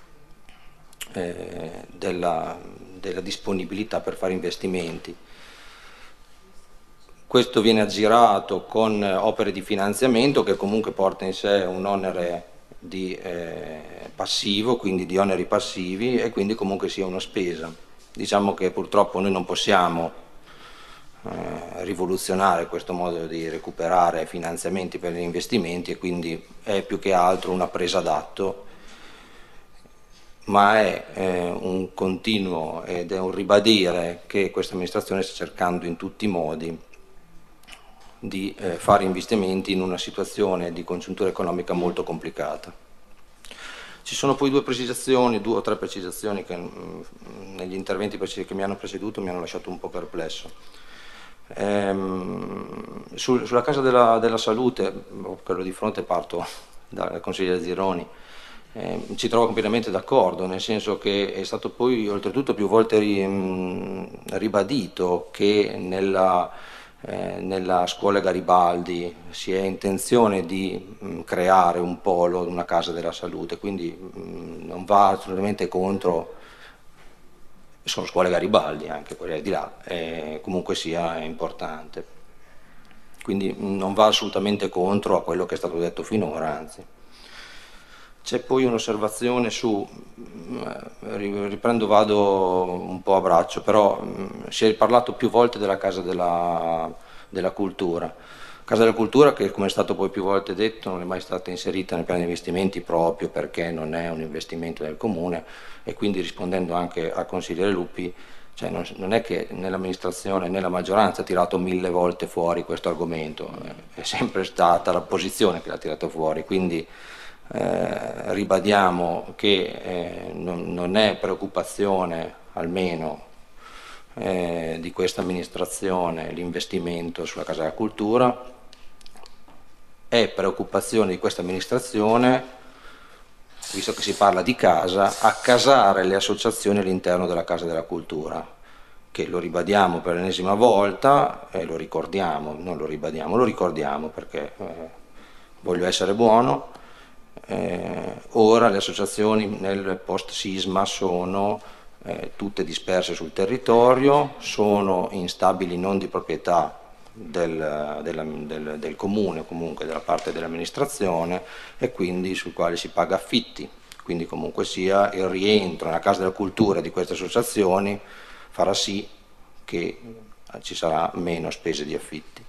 eh, della, della disponibilità per fare investimenti. Questo viene aggirato con opere di finanziamento che comunque porta in sé un onere di eh, passivo, quindi di oneri passivi, e quindi comunque sia una spesa. Diciamo che purtroppo noi non possiamo Eh, rivoluzionare questo modo di recuperare finanziamenti per gli investimenti, e quindi è più che altro una presa d'atto, ma è eh, un continuo ed è un ribadire che questa amministrazione sta cercando in tutti i modi di eh, fare investimenti in una situazione di congiuntura economica molto complicata. Ci sono poi due precisazioni, due o tre precisazioni che mh, negli interventi che mi hanno preceduto mi hanno lasciato un po' perplesso. Ehm, sul, sulla Casa della, della Salute, quello di fronte, parto dal consigliere Zironi, eh, ci trovo completamente d'accordo, nel senso che è stato poi oltretutto più volte ri, mh, ribadito che nella, eh, nella scuola Garibaldi si è intenzione di mh, creare un polo, una Casa della Salute, quindi mh, non va assolutamente contro. Sono scuole Garibaldi, anche quelle di là, eh, comunque sia importante. Quindi non va assolutamente contro a quello che è stato detto finora, anzi. C'è poi un'osservazione su, riprendo, vado un po' a braccio, però si è parlato più volte della Casa della, della Cultura. Casa della Cultura che, come è stato poi più volte detto, non è mai stata inserita nel piano di investimenti proprio perché non è un investimento del Comune, e quindi rispondendo anche al consigliere Lupi, cioè non, non è che nell'amministrazione né la maggioranza ha tirato mille volte fuori questo argomento, è sempre stata l'opposizione che l'ha tirato fuori, quindi eh, ribadiamo che eh, non, non è preoccupazione almeno eh, di questa amministrazione l'investimento sulla Casa della Cultura. È preoccupazione di questa amministrazione, visto che si parla di casa, accasare le associazioni all'interno della Casa della Cultura, che lo ribadiamo per l'ennesima volta e lo ricordiamo, non lo ribadiamo, lo ricordiamo perché eh, voglio essere buono. Eh, ora le associazioni nel post sisma sono eh, tutte disperse sul territorio, sono instabili non di proprietà Del, della, del, del comune o comunque della parte dell'amministrazione, e quindi sul quale si paga affitti, quindi comunque sia il rientro nella Casa della Cultura di queste associazioni farà sì che ci sarà meno spese di affitti.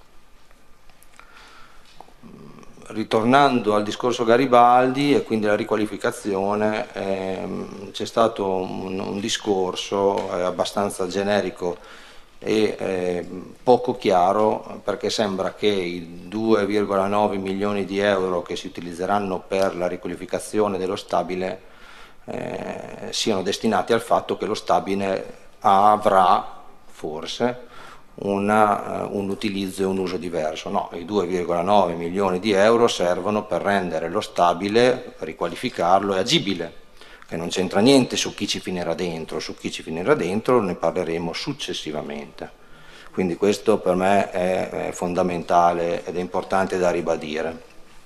Ritornando al discorso Garibaldi e quindi la riqualificazione, ehm, c'è stato un, un discorso eh, abbastanza generico e eh, poco chiaro, perché sembra che i due virgola nove milioni di euro che si utilizzeranno per la riqualificazione dello stabile eh, siano destinati al fatto che lo stabile avrà forse una, uh, un utilizzo e un uso diverso. No, i due virgola nove milioni di euro servono per rendere lo stabile, per riqualificarlo, agibile, che non c'entra niente su chi ci finirà dentro, su chi ci finirà dentro ne parleremo successivamente. Quindi questo per me è, è fondamentale ed è importante da ribadire.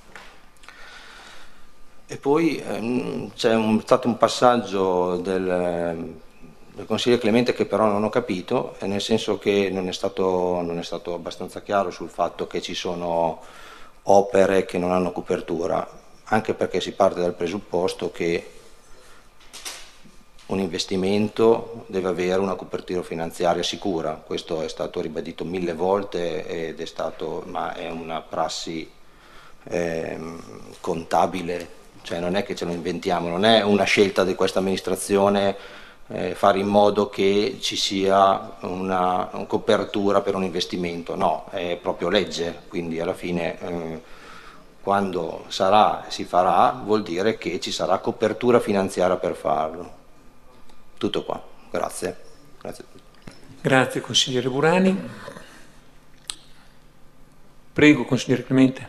E poi ehm, c'è un, stato un passaggio del, del consigliere Clemente che però non ho capito, nel senso che non è stato, non è stato abbastanza chiaro sul fatto che ci sono opere che non hanno copertura, anche perché si parte dal presupposto che un investimento deve avere una copertura finanziaria sicura. Questo è stato ribadito mille volte ed è stato, ma è una prassi eh, contabile, cioè non è che ce lo inventiamo, non è una scelta di questa amministrazione eh, fare in modo che ci sia una, una copertura per un investimento, no, è proprio legge, quindi alla fine eh, quando sarà, si farà, vuol dire che ci sarà copertura finanziaria per farlo. Tutto qua, grazie. Grazie a tutti. Grazie consigliere Burani. Prego consigliere Clemente.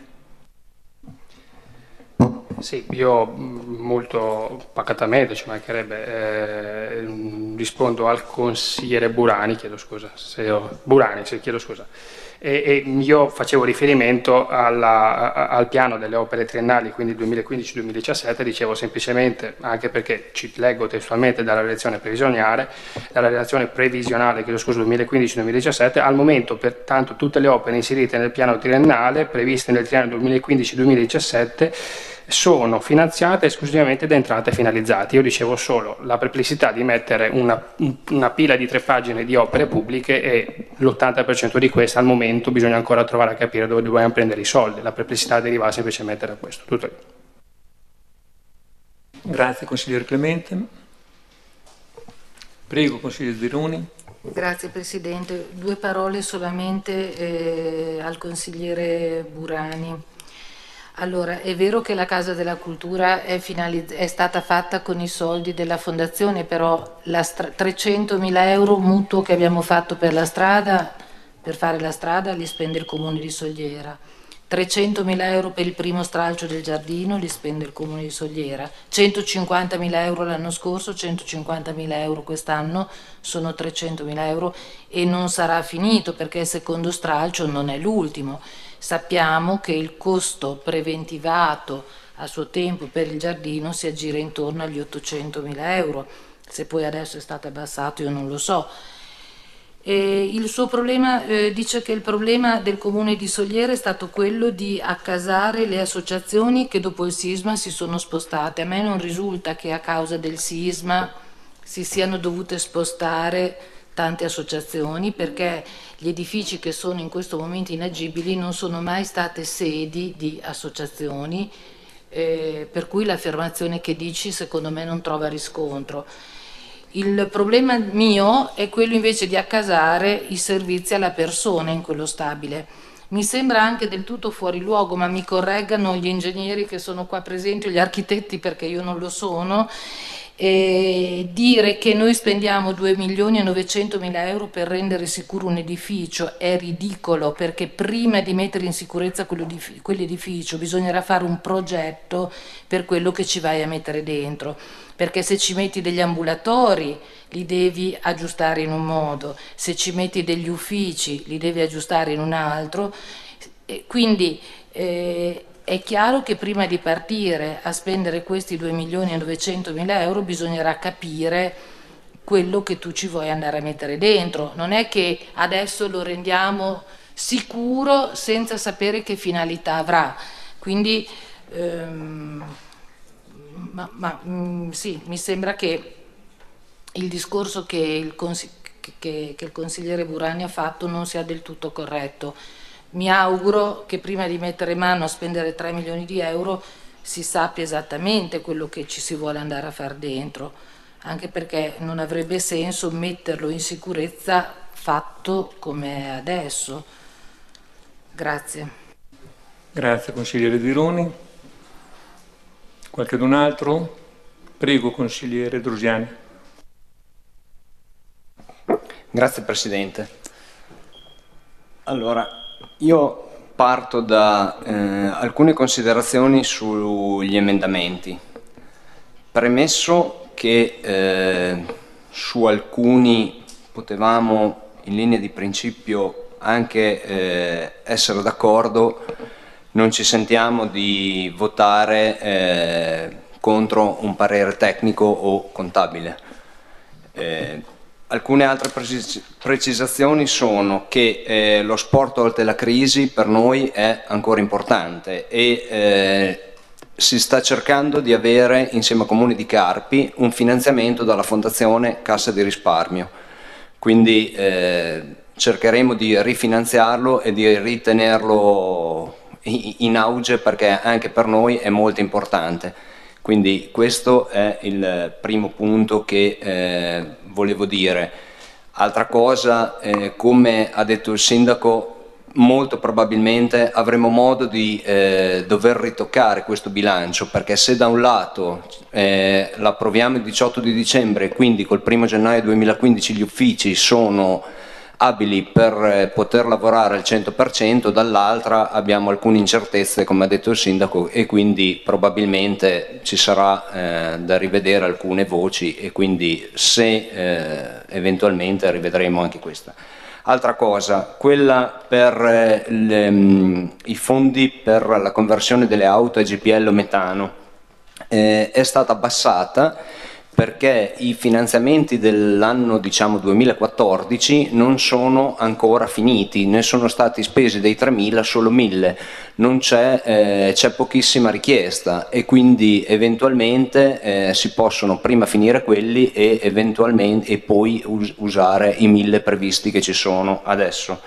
Sì, io molto pacatamente, ci mancherebbe, eh, rispondo al consigliere Burani, chiedo scusa, se io, Burani, sì, chiedo scusa. E, e io facevo riferimento alla, a, al piano delle opere triennali, quindi duemilaquindici duemiladiciassette, dicevo semplicemente, anche perché ci leggo testualmente dalla relazione previsionale, dalla relazione previsionale, chiedo scusa, duemilaquindici duemiladiciassette, al momento pertanto tutte le opere inserite nel piano triennale, previste nel triennio duemilaquindici duemiladiciassette, sono finanziate esclusivamente da entrate finalizzate. Io dicevo solo la perplessità di mettere una, una pila di tre pagine di opere pubbliche e l'ottanta per cento di queste al momento bisogna ancora trovare a capire dove dobbiamo prendere i soldi. La perplessità deriva semplicemente da questo. Tutto lì. Grazie consigliere Clemente. Prego consigliere Zironi. Grazie Presidente. Due parole solamente eh, al consigliere Burani. Allora, è vero che la Casa della Cultura è, è stata fatta con i soldi della Fondazione, però la trecentomila euro mutuo che abbiamo fatto per la strada, per fare la strada, li spende il Comune di Sogliera. trecentomila euro per il primo stralcio del giardino li spende il Comune di Sogliera. centocinquantamila euro l'anno scorso, centocinquantamila euro quest'anno, sono trecentomila euro e non sarà finito perché il secondo stralcio non è l'ultimo. Sappiamo che il costo preventivato a suo tempo per il giardino si aggira intorno agli ottocentomila euro, se poi adesso è stato abbassato io non lo so. E il suo problema, eh, dice che il problema del Comune di Sogliera è stato quello di accasare le associazioni che dopo il sisma si sono spostate. A me non risulta che a causa del sisma si siano dovute spostare tante associazioni, perché gli edifici che sono in questo momento inagibili non sono mai state sedi di associazioni, eh, per cui l'affermazione che dici secondo me non trova riscontro. Il problema mio è quello invece di accasare i servizi alla persona in quello stabile. Mi sembra anche del tutto fuori luogo, ma mi correggano gli ingegneri che sono qua presenti o gli architetti perché io non lo sono, e dire che noi spendiamo due milioni e novecentomila euro per rendere sicuro un edificio è ridicolo, perché prima di mettere in sicurezza quell'edificio bisognerà fare un progetto per quello che ci vai a mettere dentro, perché se ci metti degli ambulatori li devi aggiustare in un modo, se ci metti degli uffici li devi aggiustare in un altro, e quindi eh, è chiaro che prima di partire a spendere questi due milioni e novecentomila euro bisognerà capire quello che tu ci vuoi andare a mettere dentro. Non è che adesso lo rendiamo sicuro senza sapere che finalità avrà. Quindi ehm, ma, ma, mh, sì, mi sembra che il discorso che il, consi- che, che il consigliere Burani ha fatto non sia del tutto corretto. Mi auguro che prima di mettere mano a spendere tre milioni di euro si sappia esattamente quello che ci si vuole andare a far dentro, anche perché non avrebbe senso metterlo in sicurezza fatto come è adesso. Grazie. Grazie consigliere Zironi. Qualcun altro? Prego consigliere Drusiani. Grazie Presidente. Allora, io parto da eh, alcune considerazioni sugli emendamenti. Premesso che eh, su alcuni potevamo in linea di principio anche eh, essere d'accordo, non ci sentiamo di votare eh, contro un parere tecnico o contabile. Eh, Alcune altre precisazioni sono che eh, lo sport oltre la crisi per noi è ancora importante e eh, si sta cercando di avere insieme al Comune di Carpi un finanziamento dalla Fondazione Cassa di Risparmio, quindi eh, cercheremo di rifinanziarlo e di ritenerlo in auge perché anche per noi è molto importante. Quindi questo è il primo punto che eh, volevo dire. Altra cosa, eh, come ha detto il sindaco, molto probabilmente avremo modo di eh, dover ritoccare questo bilancio, perché se da un lato eh, l'approviamo il diciotto di dicembre, quindi col primo gennaio duemilaquindici gli uffici sono abili per eh, poter lavorare al cento per cento, dall'altra abbiamo alcune incertezze, come ha detto il sindaco, e quindi probabilmente ci sarà eh, da rivedere alcune voci, e quindi se eh, eventualmente rivedremo anche questa. Altra cosa, quella per eh, le, mh, i fondi per la conversione delle auto a G P L o metano eh, è stata abbassata perché i finanziamenti dell'anno diciamo duemilaquattordici non sono ancora finiti, ne sono stati spesi dei tremila solo mille, non c'è, eh, c'è pochissima richiesta, e quindi eventualmente eh, si possono prima finire quelli e, eventualmente, e poi us- usare i mille previsti che ci sono adesso.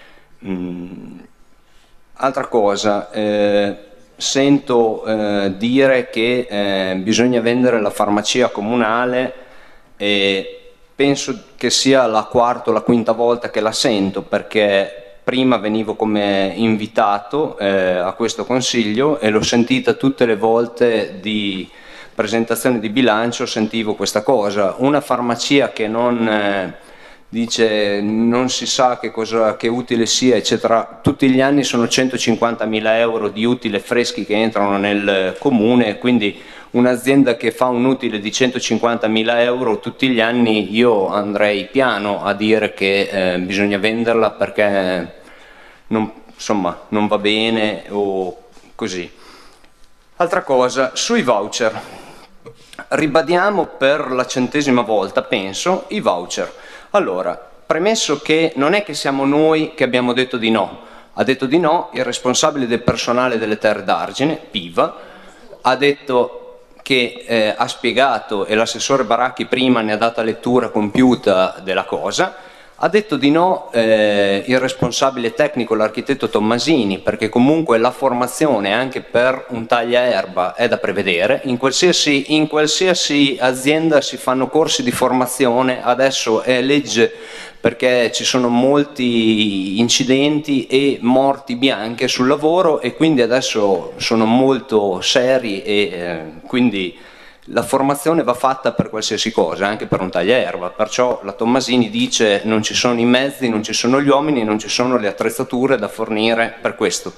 Mm. Altra cosa, eh, sento eh, dire che eh, bisogna vendere la farmacia comunale, e penso che sia la quarta o la quinta volta che la sento, perché prima venivo come invitato eh, a questo consiglio e l'ho sentita tutte le volte di presentazione di bilancio, sentivo questa cosa, una farmacia che non... Eh, dice non si sa che cosa, che utile sia, eccetera. Tutti gli anni sono centocinquantamila euro di utile freschi che entrano nel comune, quindi un'azienda che fa un utile di centocinquantamila euro tutti gli anni, io andrei piano a dire che eh, bisogna venderla perché non, insomma, non va bene o così. Altra cosa, sui voucher, ribadiamo per la centesima volta, penso, i voucher. Allora, premesso che non è che siamo noi che abbiamo detto di no, ha detto di no il responsabile del personale delle Terre d'Argine, Piva, ha detto che eh, ha spiegato, e l'assessore Baracchi prima ne ha data lettura compiuta della cosa, ha detto di no eh, il responsabile tecnico, l'architetto Tommasini, perché comunque la formazione anche per un tagliaerba è da prevedere. In qualsiasi, in qualsiasi azienda si fanno corsi di formazione, adesso è legge perché ci sono molti incidenti e morti bianche sul lavoro, e quindi adesso sono molto seri, e eh, quindi la formazione va fatta per qualsiasi cosa, anche per un tagliaerba, perciò la Tommasini dice non ci sono i mezzi, non ci sono gli uomini, non ci sono le attrezzature da fornire per questo.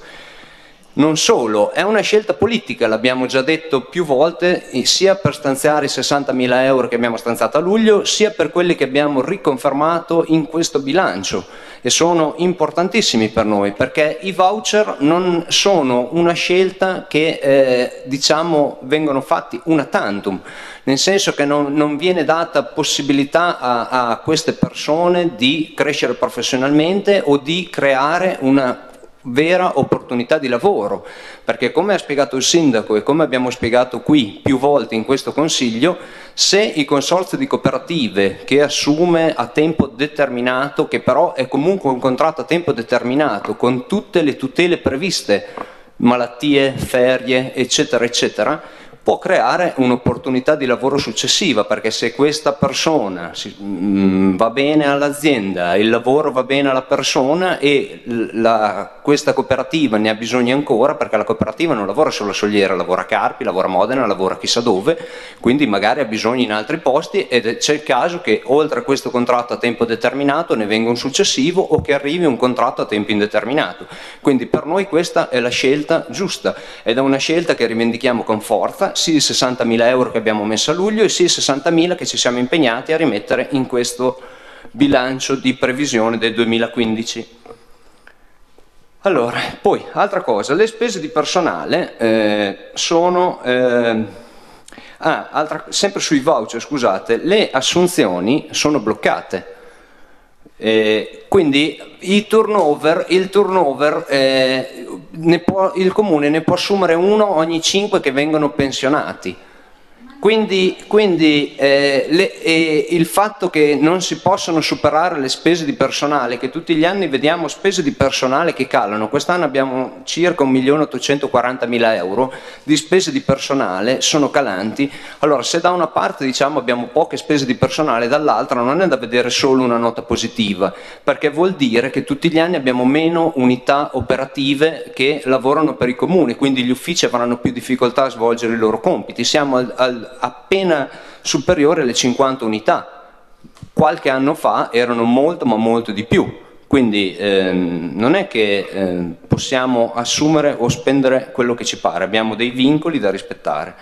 Non solo, è una scelta politica, l'abbiamo già detto più volte, sia per stanziare i sessantamila euro che abbiamo stanziato a luglio, sia per quelli che abbiamo riconfermato in questo bilancio, e sono importantissimi per noi, perché i voucher non sono una scelta che eh, diciamo vengono fatti una tantum, nel senso che non, non viene data possibilità a, a queste persone di crescere professionalmente o di creare una vera opportunità di lavoro, perché come ha spiegato il sindaco e come abbiamo spiegato qui più volte in questo consiglio, se il consorzio di cooperative che assume a tempo determinato, che però è comunque un contratto a tempo determinato con tutte le tutele previste, malattie, ferie, eccetera eccetera, può creare un'opportunità di lavoro successiva, perché se questa persona si, mh, va bene all'azienda, il lavoro va bene alla persona, e la, questa cooperativa ne ha bisogno ancora, perché la cooperativa non lavora solo a Soliera, lavora a Carpi, lavora a Modena, lavora chissà dove, quindi magari ha bisogno in altri posti, ed c'è il caso che oltre a questo contratto a tempo determinato ne venga un successivo, o che arrivi un contratto a tempo indeterminato. Quindi per noi questa è la scelta giusta, ed è una scelta che rivendichiamo con forza, sì i sessantamila euro che abbiamo messo a luglio, e sì i sessantamila che ci siamo impegnati a rimettere in questo bilancio di previsione del duemilaquindici. Allora, poi, altra cosa, le spese di personale eh, sono... Eh, ah, altra, sempre sui voucher, scusate, le assunzioni sono bloccate. Eh, quindi il turnover, il, turnover eh, ne può, il comune ne può assumere uno ogni cinque che vengono pensionati, Quindi, quindi eh, le, eh, il fatto che non si possano superare le spese di personale, che tutti gli anni vediamo spese di personale che calano, quest'anno abbiamo circa un milione ottocentoquarantamila euro di spese di personale, sono calanti. Allora, se da una parte diciamo abbiamo poche spese di personale, dall'altra non è da vedere solo una nota positiva, perché vuol dire che tutti gli anni abbiamo meno unità operative che lavorano per i comuni, quindi gli uffici avranno più difficoltà a svolgere i loro compiti. Siamo al, al appena superiore alle cinquanta unità. Qualche anno fa erano molto ma molto di più, quindi ehm, non è che eh, possiamo assumere o spendere quello che ci pare, abbiamo dei vincoli da rispettare.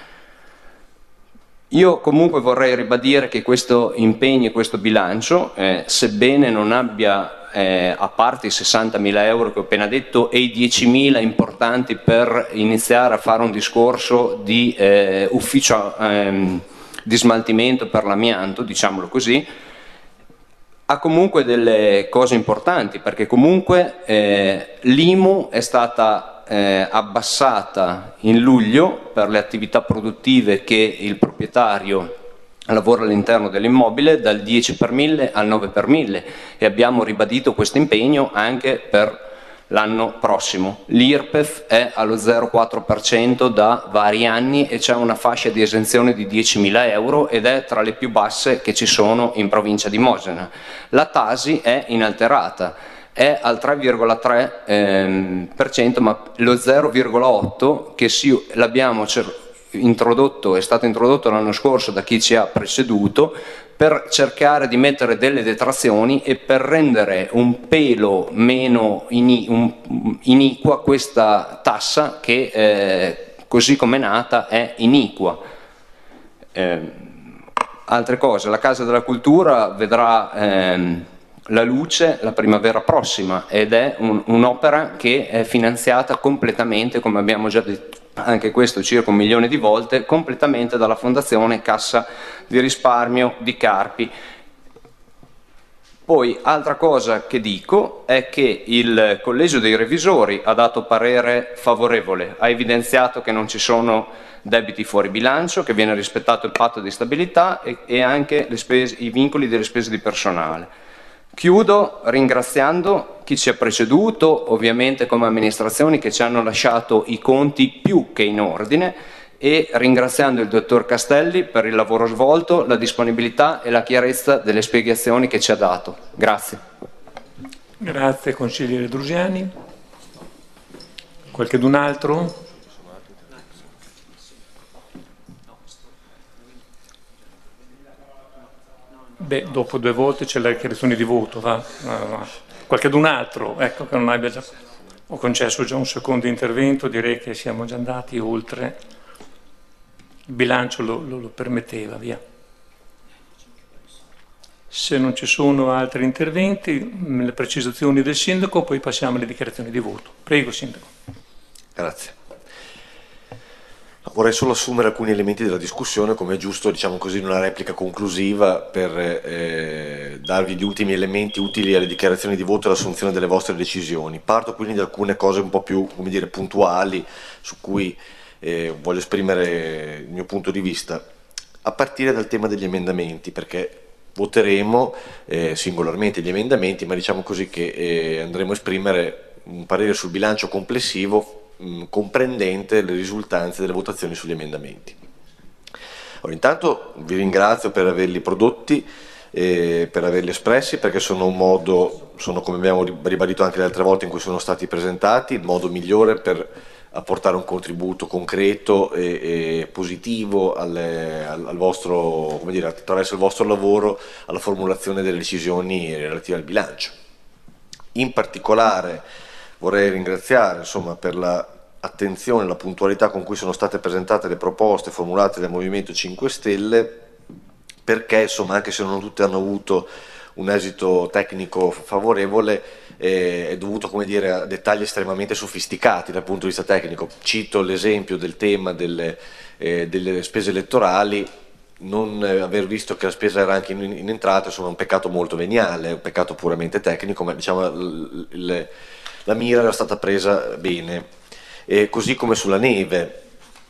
Io comunque vorrei ribadire che questo impegno e questo bilancio, eh, sebbene non abbia eh, a parte i sessantamila euro che ho appena detto e i diecimila importanti per iniziare a fare un discorso di eh, ufficio ehm, di smaltimento per l'amianto, diciamolo così, ha comunque delle cose importanti, perché comunque eh, l'I M U è stata eh, abbassata in luglio per le attività produttive che il proprietario lavora all'interno dell'immobile dal dieci per mille al nove per mille e abbiamo ribadito questo impegno anche per l'anno prossimo. L'I R P E F è allo zero virgola quattro per cento da vari anni e c'è una fascia di esenzione di diecimila euro ed è tra le più basse che ci sono in provincia di Modena. La Tasi è inalterata, è al tre virgola tre per cento, ma lo zero virgola otto che sì, l'abbiamo cercato introdotto, è stato introdotto l'anno scorso da chi ci ha preceduto per cercare di mettere delle detrazioni e per rendere un pelo meno iniqua questa tassa che eh, così come è nata è iniqua. Eh, altre cose, la Casa della Cultura vedrà ehm, la luce la primavera prossima ed è un, un'opera che è finanziata completamente, come abbiamo già detto anche questo circa un milione di volte, completamente dalla Fondazione Cassa di Risparmio di Carpi. Poi altra cosa che dico è che il Collegio dei Revisori ha dato parere favorevole, ha evidenziato che non ci sono debiti fuori bilancio, che viene rispettato il patto di stabilità e, e anche le spese, i vincoli delle spese di personale. Chiudo ringraziando chi ci ha preceduto, ovviamente come amministrazioni che ci hanno lasciato i conti più che in ordine, e ringraziando il dottor Castelli per il lavoro svolto, la disponibilità e la chiarezza delle spiegazioni che ci ha dato. Grazie. Grazie consigliere Drusiani. Qualchedun altro? Beh, dopo due volte c'è la dichiarazione di voto, va? va. Qualchedun altro, ecco, che non abbia già... Ho concesso già un secondo intervento, direi che siamo già andati oltre. Il bilancio lo, lo, lo permetteva, via. Se non ci sono altri interventi, le precisazioni del Sindaco, poi passiamo alle dichiarazioni di voto. Prego, Sindaco. Grazie. Vorrei solo assumere alcuni elementi della discussione, come è giusto, diciamo così, in una replica conclusiva per eh, darvi gli ultimi elementi utili alle dichiarazioni di voto e all'assunzione delle vostre decisioni. Parto quindi da alcune cose un po' più, come dire, puntuali su cui eh, voglio esprimere il mio punto di vista, a partire dal tema degli emendamenti, perché voteremo eh, singolarmente gli emendamenti, ma diciamo così che eh, andremo a esprimere un parere sul bilancio complessivo comprendente le risultanze delle votazioni sugli emendamenti. Allora, intanto vi ringrazio per averli prodotti, eh, per averli espressi, perché sono un modo, sono, come abbiamo ribadito anche le altre volte in cui sono stati presentati, il modo migliore per apportare un contributo concreto e, e positivo alle, al, al vostro, come dire, attraverso il vostro lavoro alla formulazione delle decisioni relative al bilancio. In particolare vorrei ringraziare, insomma, per l'attenzione e la puntualità con cui sono state presentate le proposte formulate dal Movimento cinque Stelle, perché, insomma, anche se non tutte hanno avuto un esito tecnico favorevole, eh, è dovuto, come dire, a dettagli estremamente sofisticati dal punto di vista tecnico. Cito l'esempio del tema delle, eh, delle spese elettorali. Non aver visto che la spesa era anche in, in entrata, insomma, è un peccato molto veniale, è un peccato puramente tecnico, ma diciamo il, il la mira era stata presa bene, e così come sulla neve.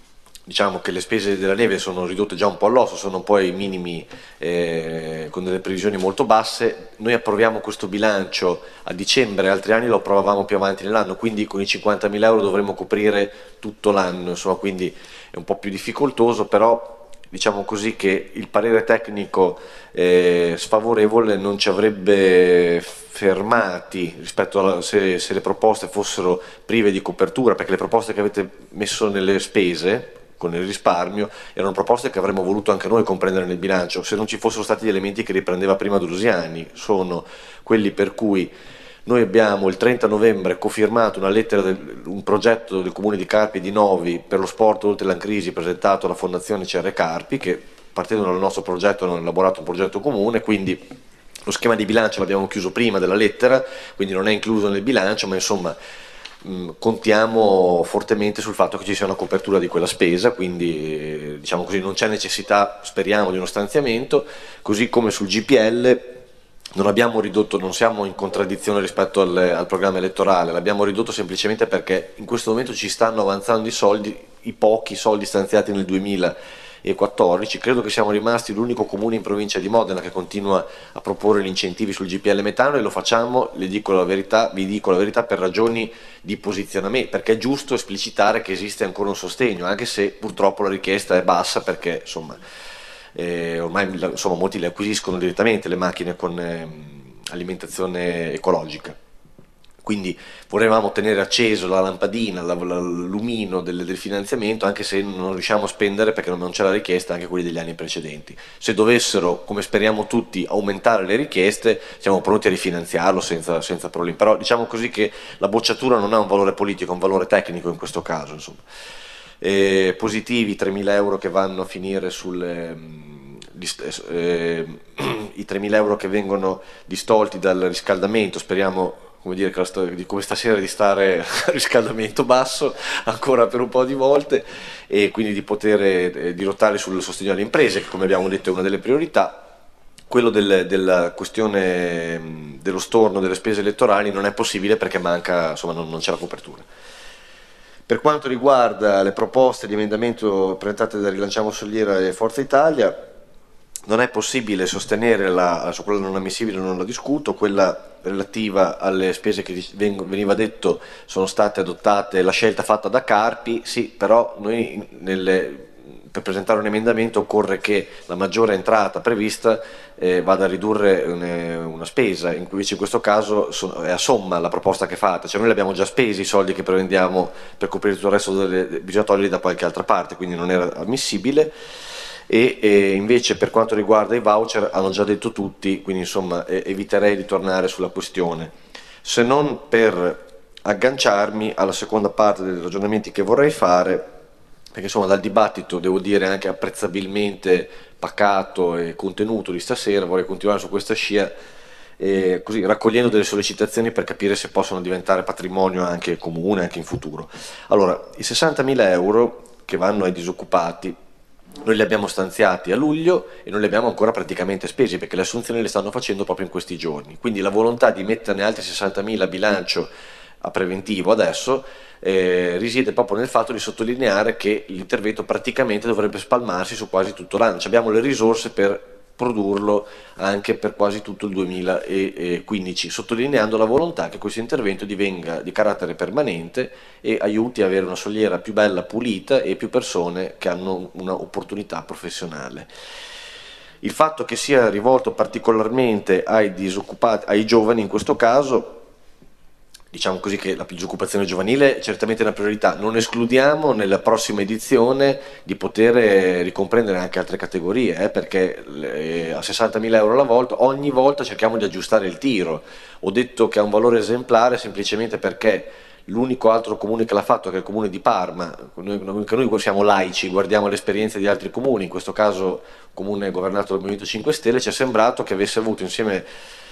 diciamo che le spese della neve sono ridotte già un po' all'osso, sono poi ai minimi eh, con delle previsioni molto basse. Noi approviamo questo bilancio a dicembre, altri anni lo approvavamo più avanti nell'anno, quindi con i cinquantamila euro dovremmo coprire tutto l'anno, insomma, quindi è un po' più difficoltoso, però diciamo così che il parere tecnico eh, sfavorevole non ci avrebbe fermati rispetto a se, se le proposte fossero prive di copertura, perché le proposte che avete messo nelle spese con il risparmio erano proposte che avremmo voluto anche noi comprendere nel bilancio, se non ci fossero stati gli elementi che riprendeva prima Drusiani, sono quelli per cui noi abbiamo il trenta novembre cofirmato una lettera, del, un progetto del Comune di Carpi e di Novi per lo sport oltre la crisi presentato alla Fondazione C R Carpi, che partendo dal nostro progetto hanno elaborato un progetto comune, quindi lo schema di bilancio l'abbiamo chiuso prima della lettera, quindi non è incluso nel bilancio, ma insomma mh, contiamo fortemente sul fatto che ci sia una copertura di quella spesa, quindi diciamo così non c'è necessità, speriamo, di uno stanziamento, così come sul G P L. Non abbiamo ridotto, non siamo in contraddizione rispetto al, al programma elettorale, l'abbiamo ridotto semplicemente perché in questo momento ci stanno avanzando i soldi, i pochi soldi stanziati nel duemilaquattordici. Credo che siamo rimasti l'unico comune in provincia di Modena che continua a proporre gli incentivi sul G P L metano, e lo facciamo, le dico la verità, vi dico la verità, per ragioni di posizionamento, perché è giusto esplicitare che esiste ancora un sostegno, anche se purtroppo la richiesta è bassa, perché insomma Eh, ormai insomma, molti le acquisiscono direttamente le macchine con eh, alimentazione ecologica, quindi volevamo tenere acceso la lampadina, la, la, il lumino del, del finanziamento, anche se non riusciamo a spendere perché non c'è la richiesta anche quelli degli anni precedenti. Se dovessero, come speriamo tutti, aumentare le richieste, siamo pronti a rifinanziarlo senza, senza problemi, però diciamo così che la bocciatura non ha un valore politico, ha un valore tecnico in questo caso, insomma. Eh, positivi tremila euro che vanno a finire sul eh, i tremila euro che vengono distolti dal riscaldamento, speriamo, come dire, che la, di come stasera di stare a riscaldamento basso ancora per un po' di volte, e quindi di poter eh, dirottare sul sostegno alle imprese, che come abbiamo detto è una delle priorità. Quello del, della questione dello storno delle spese elettorali non è possibile perché manca, insomma, non, non c'è la copertura. Per quanto riguarda le proposte di emendamento presentate da Rilanciamo Soliera e Forza Italia, non è possibile sostenere la, su quella non ammissibile, non la discuto, quella relativa alle spese che veniva detto sono state adottate, la scelta fatta da Carpi, sì, però noi nelle, per presentare un emendamento occorre che la maggiore entrata prevista eh, vada a ridurre una, una spesa, in cui invece in questo caso sono, è a somma la proposta che fate, cioè noi li abbiamo già spesi i soldi che prevendiamo per coprire tutto il resto, delle, bisogna toglierli da qualche altra parte, quindi non era ammissibile. E, e invece per quanto riguarda i voucher hanno già detto tutti, quindi insomma eh, eviterei di tornare sulla questione, se non per agganciarmi alla seconda parte dei ragionamenti che vorrei fare, perché insomma dal dibattito, devo dire anche apprezzabilmente pacato e contenuto di stasera, vorrei continuare su questa scia, eh, così raccogliendo delle sollecitazioni per capire se possono diventare patrimonio anche comune, anche in futuro. Allora, i sessantamila euro che vanno ai disoccupati, noi li abbiamo stanziati a luglio e non li abbiamo ancora praticamente spesi, perché le assunzioni le stanno facendo proprio in questi giorni, quindi la volontà di metterne altri sessantamila a bilancio a preventivo adesso eh, risiede proprio nel fatto di sottolineare che l'intervento praticamente dovrebbe spalmarsi su quasi tutto l'anno, cioè abbiamo le risorse per produrlo anche per quasi tutto il duemilaquindici, sottolineando la volontà che questo intervento divenga di carattere permanente e aiuti a avere una soliera più bella, pulita, e più persone che hanno un'opportunità professionale. Il fatto che sia rivolto particolarmente ai disoccupati, ai giovani in questo caso, diciamo così che la disoccupazione giovanile è certamente una priorità, non escludiamo nella prossima edizione di poter ricomprendere anche altre categorie, eh, perché eh, a sessantamila euro alla volta, ogni volta cerchiamo di aggiustare il tiro. Ho detto che ha un valore esemplare semplicemente perché l'unico altro comune che l'ha fatto, che è il comune di Parma, noi, che noi siamo laici, guardiamo le esperienze di altri comuni, in questo caso comune governato dal Movimento cinque Stelle, ci è sembrato che avesse avuto insieme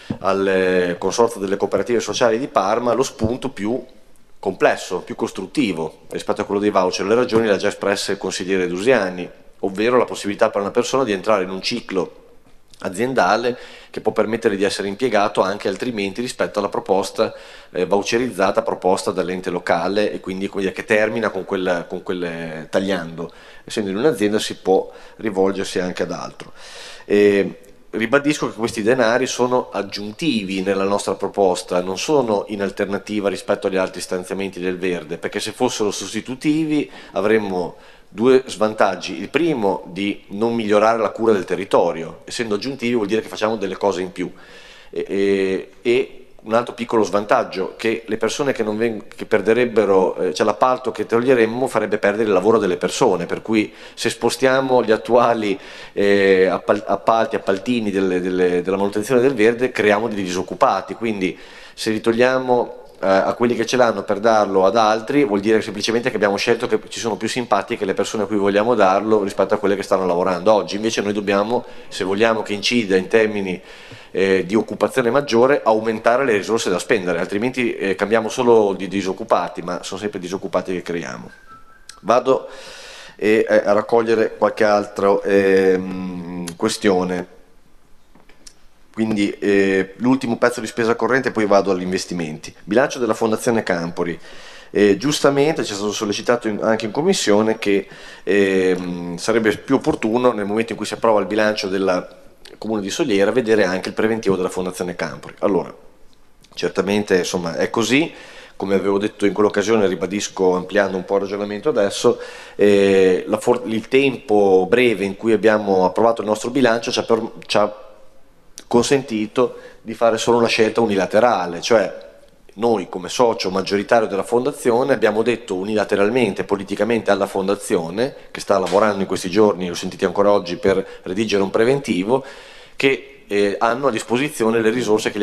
al Consorzio delle Cooperative Sociali di Parma lo spunto più complesso, più costruttivo rispetto a quello dei voucher. Le ragioni le ha già espresse il consigliere Dusiani, ovvero la possibilità per una persona di entrare in un ciclo aziendale che può permettere di essere impiegato anche altrimenti rispetto alla proposta eh, voucherizzata proposta dall'ente locale e quindi che termina con quel, con quel tagliando. Essendo in un'azienda si può rivolgersi anche ad altro. E ribadisco che questi denari sono aggiuntivi nella nostra proposta, non sono in alternativa rispetto agli altri stanziamenti del Verde, perché se fossero sostitutivi avremmo due svantaggi. Il primo, di non migliorare la cura del territorio, essendo aggiuntivi vuol dire che facciamo delle cose in più, e, e, e un altro piccolo svantaggio, che le persone che, non veng- che perderebbero, eh, cioè l'appalto che toglieremmo farebbe perdere il lavoro delle persone, per cui se spostiamo gli attuali eh, appal- appalti, appaltini delle, delle, della manutenzione del Verde creiamo dei disoccupati, quindi se li togliamo a quelli che ce l'hanno per darlo ad altri vuol dire semplicemente che abbiamo scelto che ci sono più simpatiche le persone a cui vogliamo darlo rispetto a quelle che stanno lavorando oggi. Invece noi dobbiamo, se vogliamo che incida in termini eh, di occupazione maggiore, aumentare le risorse da spendere, altrimenti eh, cambiamo solo di disoccupati, ma sono sempre disoccupati che creiamo. Vado eh, a raccogliere qualche altra eh, questione. Quindi eh, l'ultimo pezzo di spesa corrente, poi vado agli investimenti. Bilancio della Fondazione Campori. Eh, giustamente ci è stato sollecitato in, anche in commissione che eh, sarebbe più opportuno nel momento in cui si approva il bilancio del Comune di Soliera vedere anche il preventivo della Fondazione Campori. Allora, certamente insomma è così. Come avevo detto in quell'occasione, ribadisco ampliando un po' il ragionamento adesso, eh, la for- il tempo breve in cui abbiamo approvato il nostro bilancio ci ha, per- ci ha consentito di fare solo una scelta unilaterale, cioè noi come socio maggioritario della fondazione abbiamo detto unilateralmente, politicamente alla fondazione, che sta lavorando in questi giorni, lo sentite ancora oggi, per redigere un preventivo, che eh, hanno a disposizione le risorse che